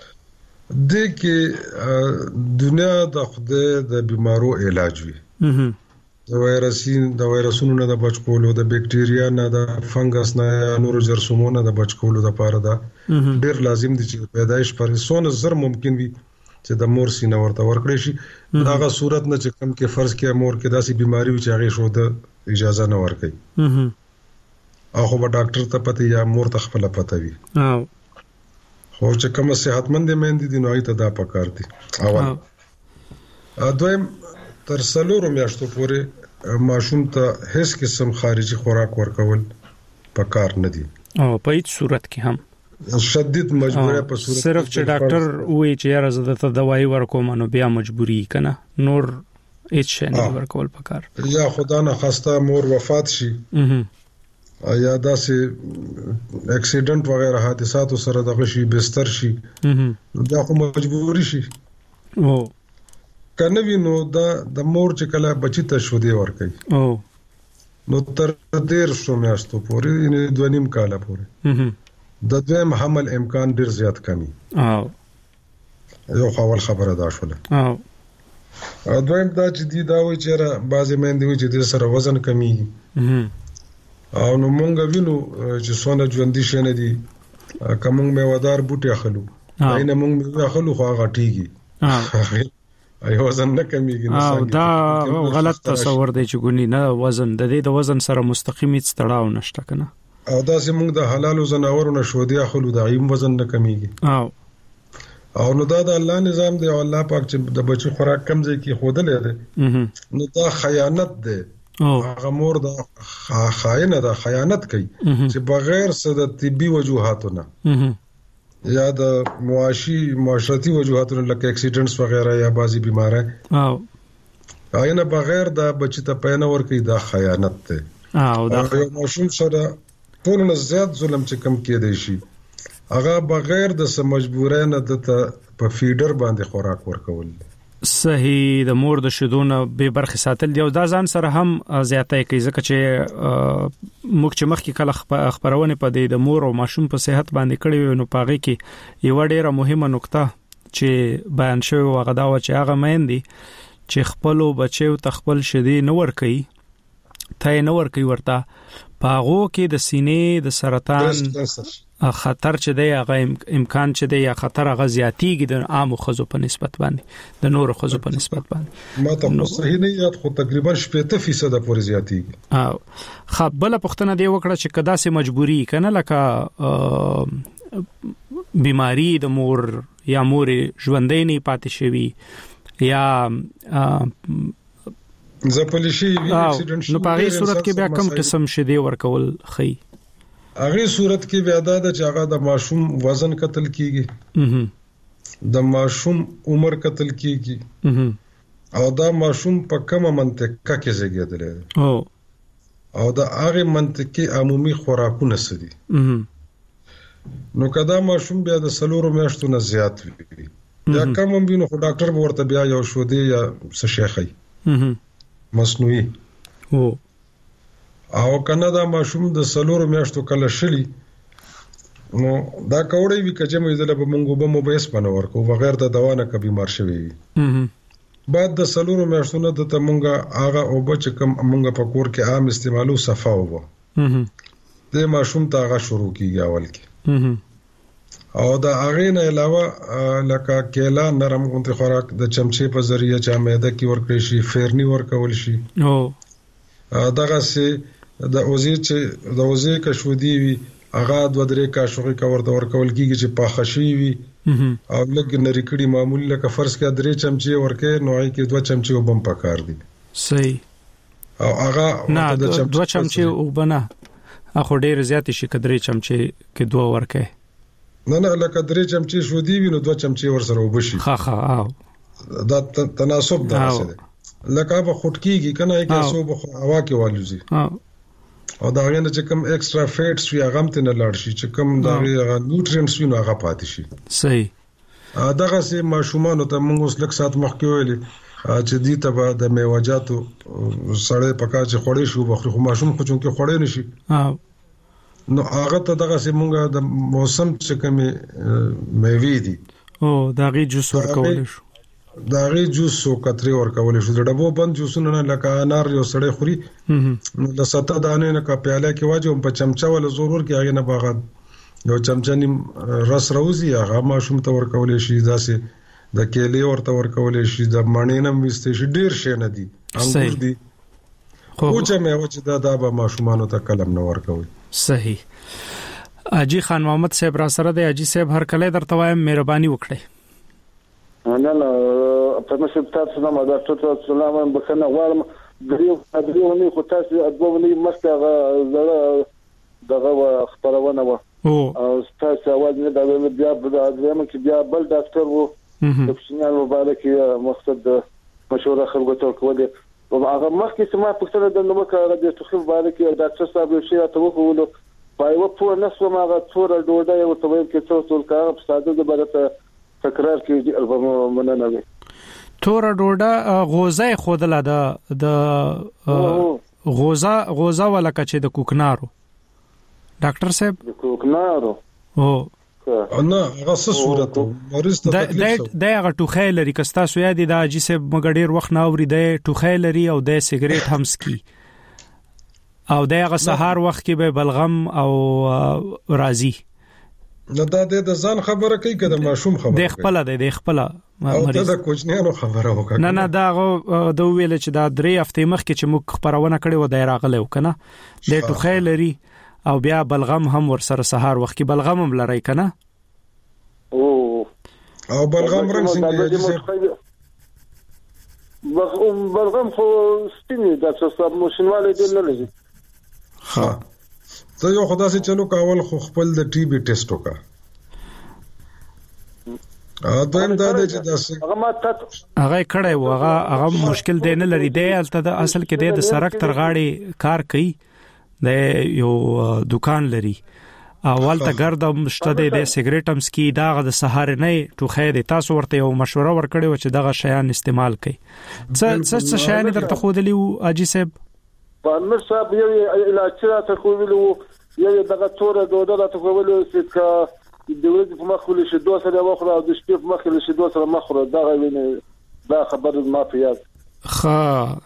د کې دنیا د خدای د بیمارو علاج وي د وایرسین د وایرسونو نه د بچ کولو د بکټیریا نه د فنګس نه نورو جرثومو نه د بچ کولو لپاره دا ډیر لازم دي چې پیدایش پر سونه زر ممکن وي چې د مور سینه ورته ورکړي شي داغه صورت نه چې کم کې فرض کې مور کې داسې بیماری وي چې هغه شو د اجازه نه ورکړي هغه به ډاکټر ته پته یا مور ته خپل پته وي او خو چې کوم صحتمند مېندې دي نو ایته دا پکار دي اول دویم تر څلورو میاشتو پورې ماشوم ته هیڅ قسم خارجي خوراک ورکول پکار نه دي او په هیڅ صورت کې هم شدید مجبوره په صورت صرف چې ډاکټر وایي چې یاره زه ته دوايي ورکوم نو بیا مجبوري کنه نور هیڅ شي نه ورکول پکار یا خدا نه خواسته مور وفات شي یا داسې اکسیډنټ وغیرہ حادثات سره دغه شي بستر شي دا خو مجبوري شي او کنه وینو دا د مور چې کله بچی ته شو دی ورکي او نو تر ډیر شو میاشتو پورې نه دوه نیم کاله پورې د دویم حمل امکان ډیر زیات کمی او یو خپل خبره دا شوله او دویم دا چې دی دا وایي چې را بعضی مېندې وایي چې د سره وزن کمیږي او نو مونږ وینو چې څونه ژوندۍ شنه دي کوم میوادار بوټي اخلو اينه مونږ اخلو خو هغه ټیږي ای وزن نه کمیږي نو دا غلط تصور دی چې ګونی نه وزن د دې د وزن سره مستقیم هیڅ تړاو نشته کنه او دا چې موږ د حلال زناورو نه شو دی خلک د عیم وزن نه کمیږي او او نو دا د الله نظام دی او الله پاک چې د بچو خوراک کم ځای کې خودلې ده نو دا خیانت ده هغه مور دا خاینه ده خیانت کوي چې بغیر څه د طبي وجوهاتو نه یا د معاشي معاشرتي وجوهاتو لکه اکسیډنټس وغیرہ یا بازي بیماره او آینه بغیر دا بچی ته پېنه ورکی دا خیانت ته او دا یو ماشوم سره ټول نه زیات ظلم چې کم کې دی شي هغه بغیر د سم مجبورانه د په فیډر باندې خوراک ورکول صحیح د مور د شیدونه به برخه ساتل دی او دا ځان سره هم زیاتای کوي ځکه چې موږ چې مخکې کله خبرونه پدې د مور او ماشوم په صحت باندې کړي نو پاغي کې یو ډیره مهمه نقطه چې بیان شوی وغه دا و چې هغه مېندې چې خپل بچو تخپل شدي نه ور کوي ته نه ور کوي ورته پاغو کې د سینې د سرطان خطر چې دی هغه امکان چې دی یا خطر هغه زیاتیږي د عامو خزو په نسبت باندې د نورو خزو په نسبت باندې ما ته صحیح نه یاد خو تقریبا شپږ فیصد پورې زیاتیږي او خپل پښتنه دی وکړه چې کدا سي مجبوری کنه لکه بیماری د مور یا مور ژوندې نه پاتې شوی یا زپلشي اکسیډنټ نو په هغه صورت کې بیا کم قسم شدي ورکول خي هغه صورت کې بیا دا د چې هغه د ماشوم وزن قتل کیږي د ماشوم عمر قتل کیږي او دا ماشوم په کومه منطقه کې زیږیدل او او دا هغه منطقي عمومي خوراکونه سدي نو کدا ماشوم بیا د سلورو میاشتو نه زیات وي دا کوم بینو خو ډاکټر ورته بیا یو شو دی یا څه شي خي مصنوعي او او کنه دا ماشوم د سلور میاشتو کله شلی نو دا کوړی وی کجه مې زله به مونږ به مو به اسپنه ورکو بغیر د دوا نه کبي مار شوی وي بعد د سلور میاشتو نه د تمونګه هغه او بچ کم مونږ په کور کې عام استعمالو صفا وو د ماشوم ته هغه شروع کیږي اول کې او دا هغه نه علاوه لکه کېلا نرم غونډه خوراک د چمچې په ذریعہ چا معده کې ورکړي شي فیرنی ورکول شي او دغه سي د اوزي چې د اوزي کښودي وي هغه د درې کاشوغي کور د ورکول کیږي چې په خشي وي او لګ نری کړي معمولی لکه فرض کې درې چمچې ورکې نوای کې دوه چمچې وبم پکار دي صحیح او هغه نه دوه چمچې وبنه اخو ډیر زیات شي کډري چمچې کې دوه ورکې نه نه لکه درې چمچې شو دی وینو دوه چمچې ورسره وبشي ها ها او دا تناسب ده لکه به خټکیږي کنه کې سو په هوا کې والوزي او دا غنه چې کوم ایکسترا فیټس وی هغه ته نه لاړ شي چې کوم دا غي نیوټرینټس وی نو هغه پاتې شي صحیح دغه سي ماشومان ته موږ اوس لک سات مخکې ویلي چې دې ته د میوجاتو سړې پکا چې خوري شو بخري خو ماشوم خو چونکه خوري نشي نو هغه ته دغه سیمونګه د موسم چې کومې میوې دي او داغي جوس ورکول شو داغي جوس او کتري ورکول شو د ډبو بند جوسونه نه لکه انار یو سړی خوري نو د ستا دانه نه کا پیاله کې واجو په چمچا ول ضرور کې هغه نه باغ یو چمچا نیم رس روزي هغه ماشوم ته ورکول شي داسې د کېلې ورته ورکول شي د مڼې نه مستې شي ډیر شي نه دي انګور دي خو چې مې و چې دا د با ماشومان ته کلم نه ورکوي صحیح اجي خان محمد صاحب را سره دی اجي صاحب هر کله درته وایم مهرباني وکړئ نه نه په مسجد تاسو نه ما ډاکټر سلام بخنه غواړم دریو دریو خو تاسو ادبونی مستغه زړه دغه خبرونه و او تاسو اول نه دا بیا بیا چې بیا بل ډاکټر وو د پښینال مبارک مقصد مشوره خلکو ته کوله او هغه مخکې سما پښتنه د نومه کار د تخفیف مبارک ډاکټر صاحب شي ته وکولو پایو په نسو ما غوړ ډوډۍ او ته ویل کې څو ټول کار په ساده د برته تکرار کیږي البم مننه وي تور ډوډۍ غوزه خودله د د غوزه غوزه ولا کچې د کوکنارو ډاکټر صاحب د کوکنارو او نه هغه څه صورت مریض ته تکلیف دا دا هغه ټوخی لري کستا سو یادي دا چې سه مګډیر وخت نه اوري د ټوخی لري او د سیګریټ هم سکي او دا هغه سهار وخت کې به بلغم او راضي نه دا د ځان خبره کوي کده ماشوم خبره د خپل د خپل مریض دا کوچنیانو خبره وکړه نه نه دا د ویل چې دا درې هفته مخ کې چې موږ خبرونه کړې و د راغله وکنه د ټوخی لري او بیا بلغم هم ور سره سهار وخت کې بلغم هم لري کنه او او بلغم رنگ څنګه بلغم بلغم خو سپینې د څه مشنواله دی نه لګي ها ته یو خدای سي چلو کاول خو خپل د ټي بي ټیسټ وکا ا دویم دا چې داسې هغه ما ته هغه کړه و هغه هغه مشکل دی نه لري دی الته د اصل کې د سرک تر غاړي کار کوي د یو دکان لري اول ته ګردم شته د سیګریټ هم سکي داغه د سهار نه ټوخه د تاسو ورته یو مشوره ورکړی و چې دغه شیان استعمال کړئ څه څه شیان درته خو دلی اجي صاحب په صاحب یو علاج ته خو ویلو یو دغه تور دوه ته خو ویلو چې د ورځې په مخ له شدو سره واخره او د شپې په مخ له شدو سره مخره دا غوینه دا خبر ما په یاد ښه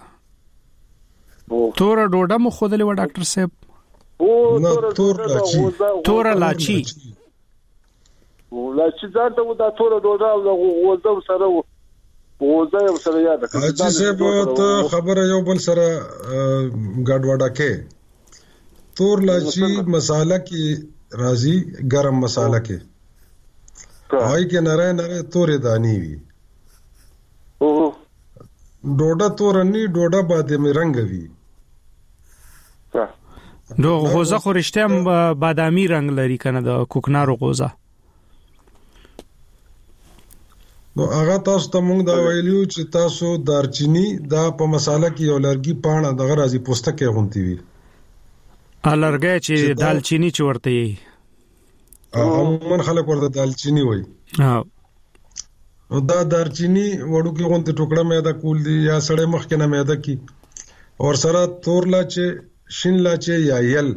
تور ډوډه مو خودلې و ډاکټر صاحب او تور لاچی تور لاچی او لاچی ځانته و دا تور ډوډه او وځو سره وځو سره یاد کړه چې صاحب ته خبره یو بل سره ګډوډه کې تور لاچی مصالحه کې راځي ګرم مصالحه کې هاي کې نره نره تورې دانی وي او ډوډه تور ني ډوډه باندې می رنگ وي دو غوزه خو رښتیا بادامي رنگ لري کنه د کوکنارو غوزه نو هغه تاسو ته موږ دا ویلو چې تاسو دارچینی دا په مصالحه کې یو لرګي پاڼه دغه راځي پوستکه غونتی وي الرګي چې دالچینی چورته یي عموما خلک ورته دالچینی وایي ها او دا دارچینی وړو کې غونته ټوکړه مېدا کول دي یا سړې مخ کې نه مېدا کی اور سره تورلا چې شین لاچې یا یل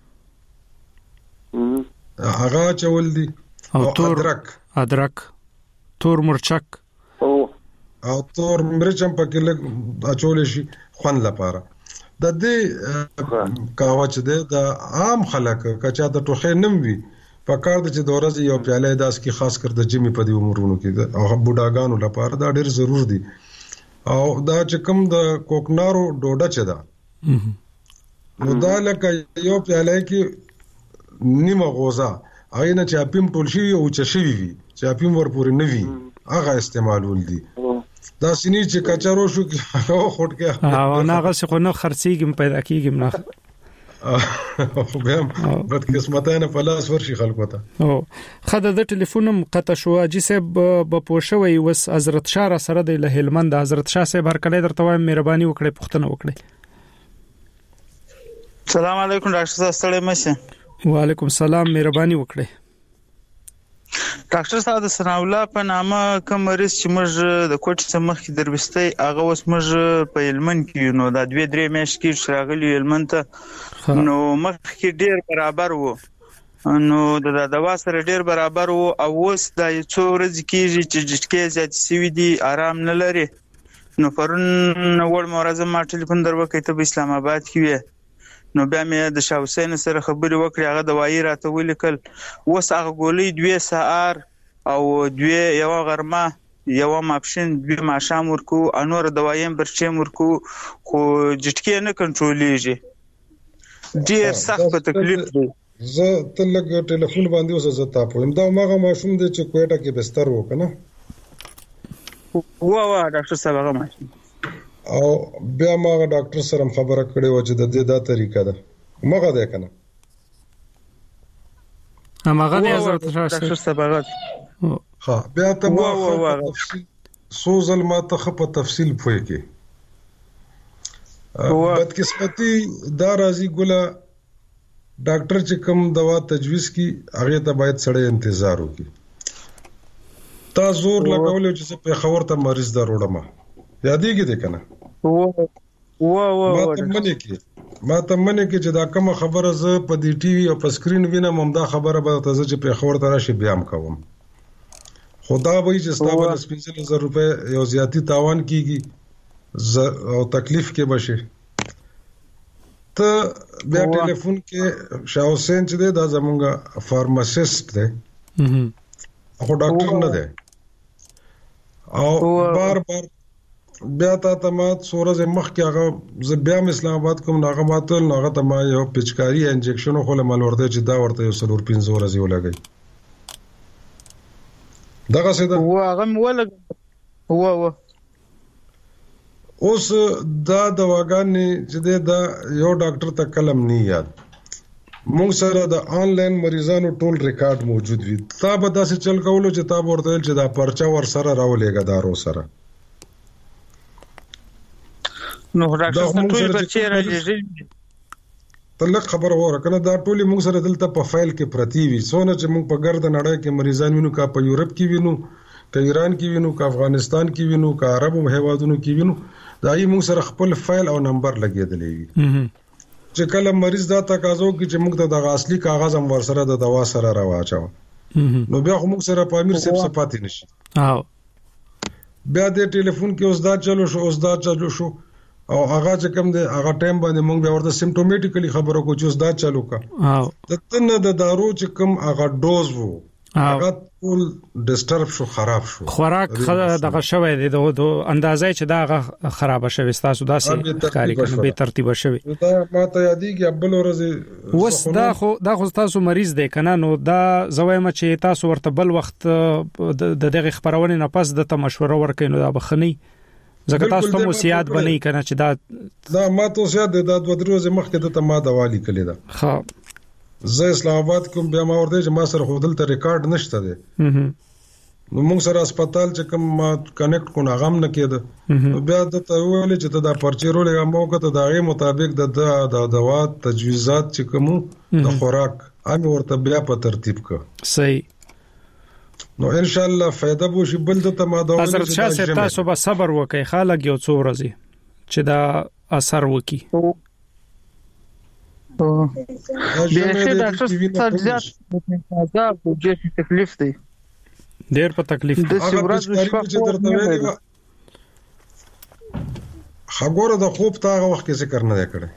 هغه چول دي او ادرک ادرک تور مرچک او او تور مرچ هم پکې لګ اچول شي خوان لپاره د دې قهوه چې ده د عام خلک کچا د ټوخې نم وي په کار د چې د ورځې یو پیاله داس کې خاص کر د جمی په دی عمرونو کې او بوډاګانو لپاره دا ډېر ضرور دي او دا چې کوم د کوکنارو ډوډه چې ده نو دا لکه یو پیاله کې نیمه غوزه هغه نه چې اپیم ټول شي او چې شي وي چې اپیم ورپورې نه وي هغه استعمالول دي دا سینې چې کچارو شو کې هغه خټ کې او نه هغه څه خو نه خرڅيږي پیدا کیږي نه خو به بد قسمتانه په لاس ورشي خلکو ته او خدای د ټلیفونم قطع شو اجي صاحب په پوښوي وس حضرت شاه سره د هلمند حضرت شاه صاحب هر کله درته وایم مهرباني وکړئ پوښتنه وکړئ السلام علیکم ډاکټر صاحب ستړي مشه وعلیکم السلام مهرباني وکړئ ډاکټر صاحب د ثنا الله په نامه کوم مریض چې موږ د کوټ سمخ کې دروستي هغه اوس موږ په هلمند کې نو دا دوه درې میاشتې کې راغلی هلمند ته نو مخ کې ډیر برابر وو نو د دوا سره ډیر برابر وو او اوس د څو ورځې کېږي چې جټکې زیات سوي دي آرام نه لري نو پرون وړ مورزه ما ټلیفون دروکې ته په اسلام آباد کې وې نو بیا مې د شاه حسین سره خبرې وکړې هغه دوايي راته ولیکل اوس هغه ګولې دوه سهار او دوه یو غرمه یو ماپشن دوه ماښام ورکو انور دوايي برچې ورکو خو جټکې نه کنټرولېږي ډیر سخت په تکلیف دی زه تلګ ټلیفون باندې اوس زه تاسو هم دا ماغه ماشوم دی چې کوټه کې بستر وکنه وا وا ډاکټر صاحب هغه ماشوم او بیا ماغه ډاکټر سره خبره کړې و چې د دې دا طریقه ده ماغه ده کنه هغه دی حضرت ډاکټر صاحب هغه ها بیا ته ما سوزل ما ته په تفصیل پوي کې بد قسمتي دا راځي ګولا ډاکټر چې کوم دوا تجویز کی هغه ته باید سړی انتظار وکړي تا زور لګول چې په خبر ته مریض دا روړم یادېږي دې کنه و و و ما ته منې کې ما ته منې کې چې دا کوم خبره زه په دې ټي وي او په سکرین وینم هم دا خبره به تاسو چې په خبر ته راشي بیا کوم خدا به چې ستاسو د سپینځل زر روپے یو زیاتی تاوان کیږي او تکلیف کې بشي ته بیا ټلیفون کې شاه حسین چې دا زمونږه فارماسیست دی خو ډاکټر نه دی او بار بار بیا تا ته ما سورزه مخ کې هغه ز بیا اسلام آباد کوم هغه ماته هغه ته ما یو پچکاری انجکشن خو له مال ورته چې دا ورته یو سلور پنځه ورځې ولګي دغه څه ده و هغه ولګ و و اوس دا دواګانې چې دا یو ډاکټر ته کلم نه یاد موږ سره د آنلاین مریضانو ټول ریکارډ موجود وي تا به داسې چل کولو چې تا ورته چې دا پرچا ور سره راولېګا دارو سره نو ډاکټر ټول بچی راځي تلک خبر وره کنه دا ټول موږ سره دلته په فایل کې پرتی وي سونه چې موږ په ګرد نړۍ کې مریضان وینو کا په یورپ کې وینو کا ایران کې وینو کا افغانستان کې وینو کا عربو هیوادونو کې وینو دا یې موږ سره خپل فایل او نمبر لګیدلې وي چې کله مریض دا تقاضا کوي چې موږ ته د اصلي کاغذ هم ورسره د دوا سره راواچو نو بیا موږ سره په امیر صاحب صفات نشي او بیا د ټلیفون کې اوس دا چلو شو اوس دا چلو شو او هغه چې کوم دی هغه ټایم باندې موږ بیا ورته سیمټومټیکلی خبرو کو چې اوس دا چالو کا او د تنه د دارو چې کوم هغه ډوز وو هغه ټول ډیسټرب شو خراب شو خوراک دغه شوی دی د اندازې چې دا خراب شوی تاسو داسې کاری کوي به ترتیب شوی دا ماته یادېږي ابل ورځ وس دا خو دا خو تاسو مریض دی کنه نو دا زوایم چې تاسو ورته بل وخت د دغه خبرونه نه پس د مشوره ورکې نو دا بخنی زکه تاسو ته موسیاد بنئ کنه چې دا دا ما ته سیاد د دوه درې ورځې مخکې د ما دوالی کړی دا ها زه اسلام آباد کوم بیا ما ورته چې ما سره خو دلته ریکارډ نشته دی نو موږ سره هسپتال چې کوم ما کنیکټ کو نه غم نه کېده بیا د ته ویل چې ته دا پرچې رولې ما وکړه د هغه مطابق د د دوا تجویزات چې کوم د خوراک هم ورته بیا په ترتیب ک صحیح نو ان شاء الله فائدہ بو شي بل ته ما دا حضرت شاه صاحب تاسو به صبر وکړئ خلک یو څو ورځې چې دا اثر وکړي بیا چې ډاکټر صاحب زیات تازه بوجه تکلیف دی ډېر په تکلیف د ورځې شپه چې درته ویلي خبره د خوب تاغه وخت کې ذکر نه کړي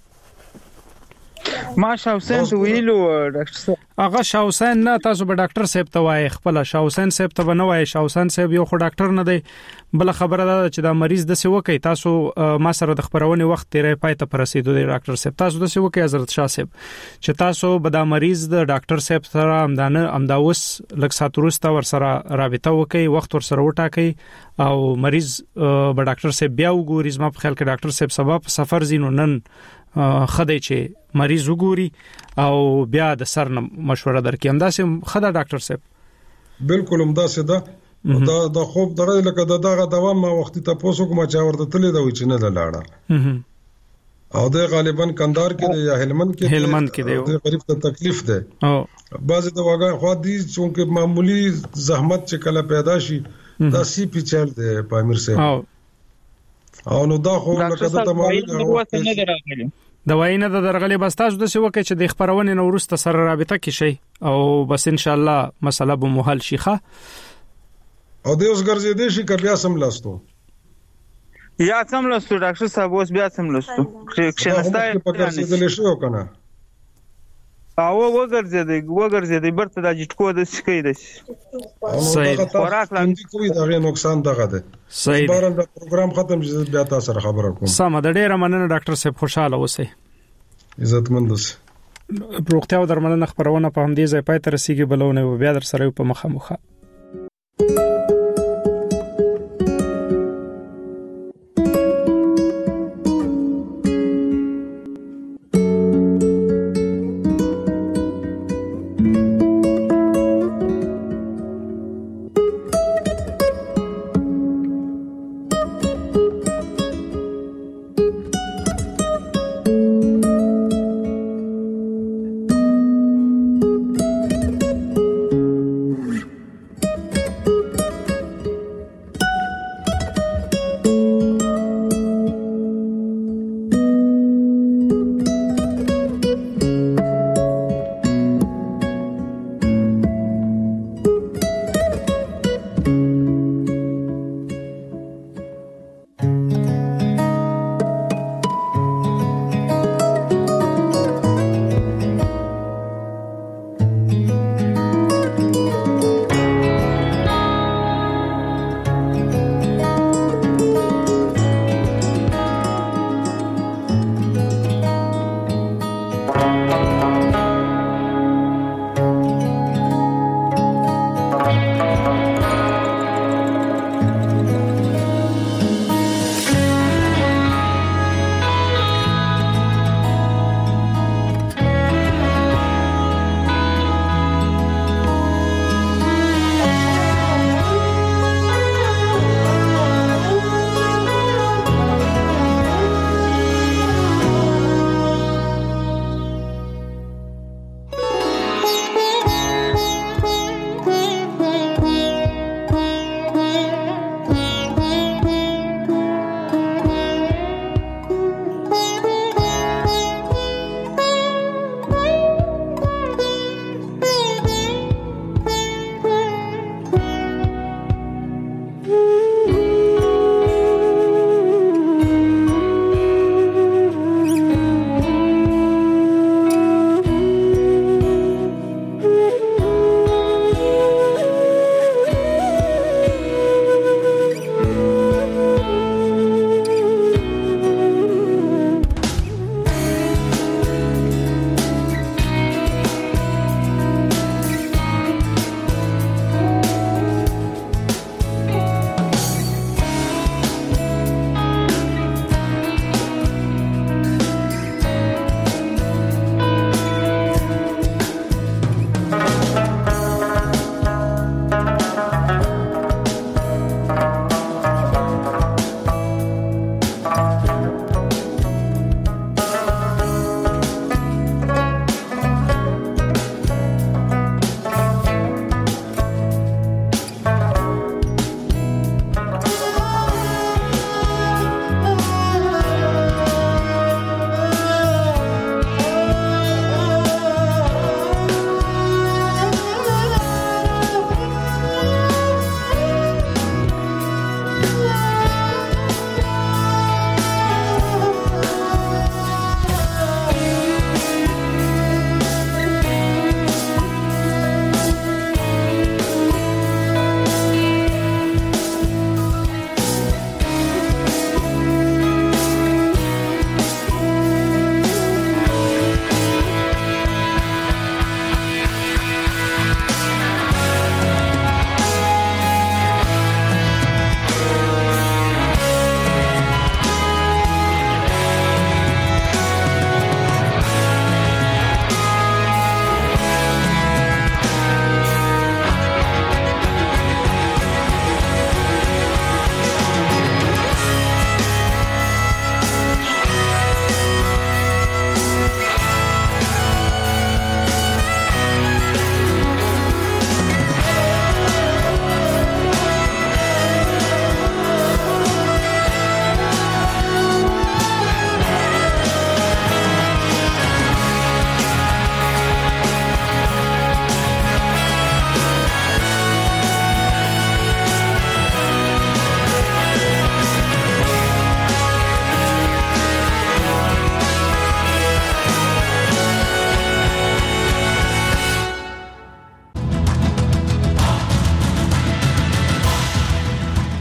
ما شاوسین ته ویلو ډاکټر صاحب هغه شاوسین نه تاسو به ډاکټر صاحب ته وایي خپل شاوسین صاحب ته نه وایي شاوسین صاحب یو خو ډاکټر نه دی بل خبره ده چې دا مریض د څه وکي تاسو ما سره د خبرونه وخت تیرې پای ته پرسیدو دی ډاکټر صاحب تاسو د څه وکي حضرت شاه صاحب چې تاسو به دا مریض د ډاکټر صاحب سره امدانه امداوس لک ساتورسته ور سره رابطه وکي وخت ور سره وټاکي او مریض به ډاکټر صاحب بیا وګوري زما په خیال کې ډاکټر صاحب سبب سفر زینو نن خدای چې مریض وګوري او بیا د سر مشوره درکې همداسې خدای ډاکټر صاحب بالکل همداسې ده دا د خوب دغه لکه دغه دوام ما وخت ته پوسو کوم چې ورته تللی دا وي چې نه لاړه او د غالبا کندهار کې دی یا هلمند کې هلمند کې دی د غریب ته تکلیف ده او بعض د واګه خو دي چې معمولی زحمت چې کله پیدا شي دا سی پی چل دی په امیر صاحب او نو دا خو لکه د تمام دوايي نه درغلي بس تاسو د څه وکړي چې د خبرونه نو ورسته سره رابطه کې شي او بس ان شاء الله مسله به محل شيخه او د اوس ګرځې دي شي ک بیا سم لاستو یا سم لاستو ډاکټر صاحب اوس بیا سم لاستو چې نستای په ګرځې دي شو کنه او وګرځې دي وګرځې دي برته د جټکو د سکي دي صحیح خوراک لاندې کوي دا غي نقصان دغه ده صحیح بارن دا پروګرام ختم شي بیا تاسو سره خبره کوم سم د ډیره مننه ډاکټر صاحب خوشاله اوسئ عزتمند اوسئ پروګتیا او درملنه خبرونه په همدې ځای پای ته رسیدي بلونه بیا در سره په مخه مخه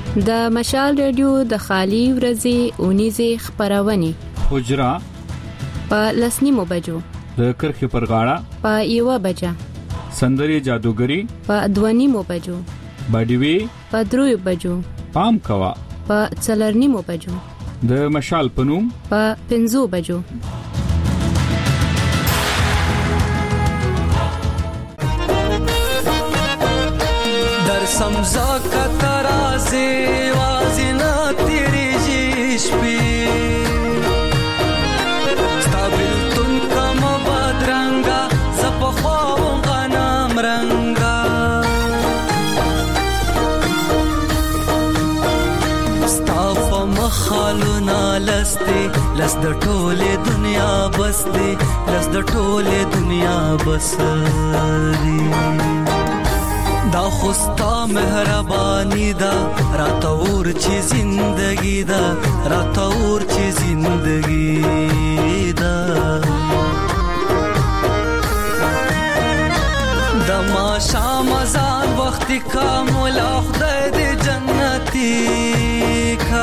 د مشال رادیو د خالی ورځې اونیزه خبرونه حجرا په لسنیمو بجو د کرخي پر غاړه په یو بجا سندري جادوګری په دوانیمو بجو باډیوي په دروي بجو پام کوا په څلرنیمو بجو د مشال پنوم په پنځو بجو در سمزا کترازی وازینا تیری جیشپی ستابل تن کم بدرنگا زپخوام غنام رنگا ستاف مخالونا لستی لس د ټول دنیا بس دی لس د ټول دنیا بس دی دا خوستا مهربانی دا راتور چی زندگی دا راتور چی زندگی دا دما شام ازان وقتی کا مولا خدای دی جنتی کا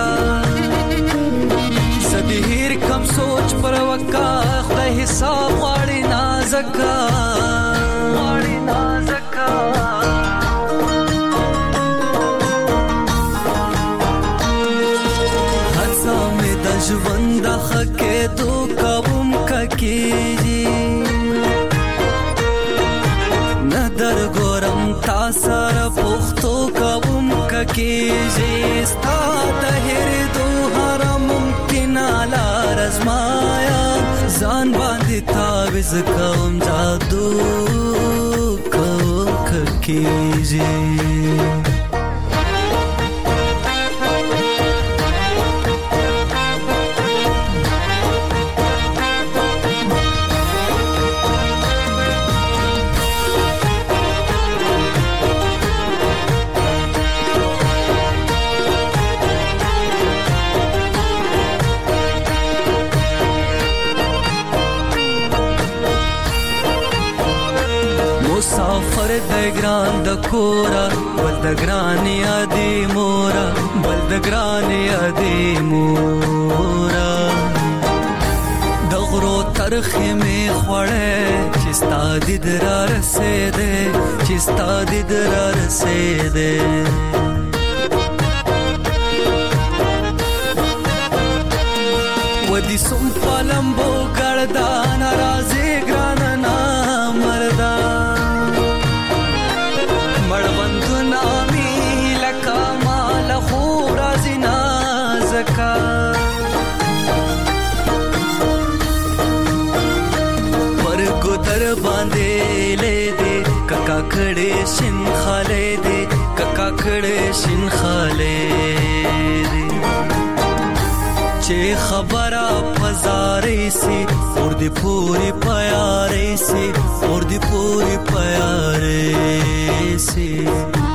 سبهیر کم سوچ پر وکا خدای حساب واړی نازکا واړی نازکا ژوند خکې تو کوم ککیږي ندر ګورم تا سره پختو کوم ککیږي ستا د هر دوه هر ممکن لار ازمایا ځان باندې تعویذ کوم جادو کوم ککیږي مسافر د ګران د کورا بل د ګران یادې مورا بل د ګران یادې مورا د غرو ترخې مې خوړې چې ستا دید را رسېدې چې ستا دید را رسېدې ودي سم پلمبو ګردان راځي ګران نا مردا پر ګدر باندې لې دې ککا کړې شین خاله دې ککا کړې شین خاله دې چې خبره پزارې سي اور دې پوری پیارې سي اور دې پوری پیارې سي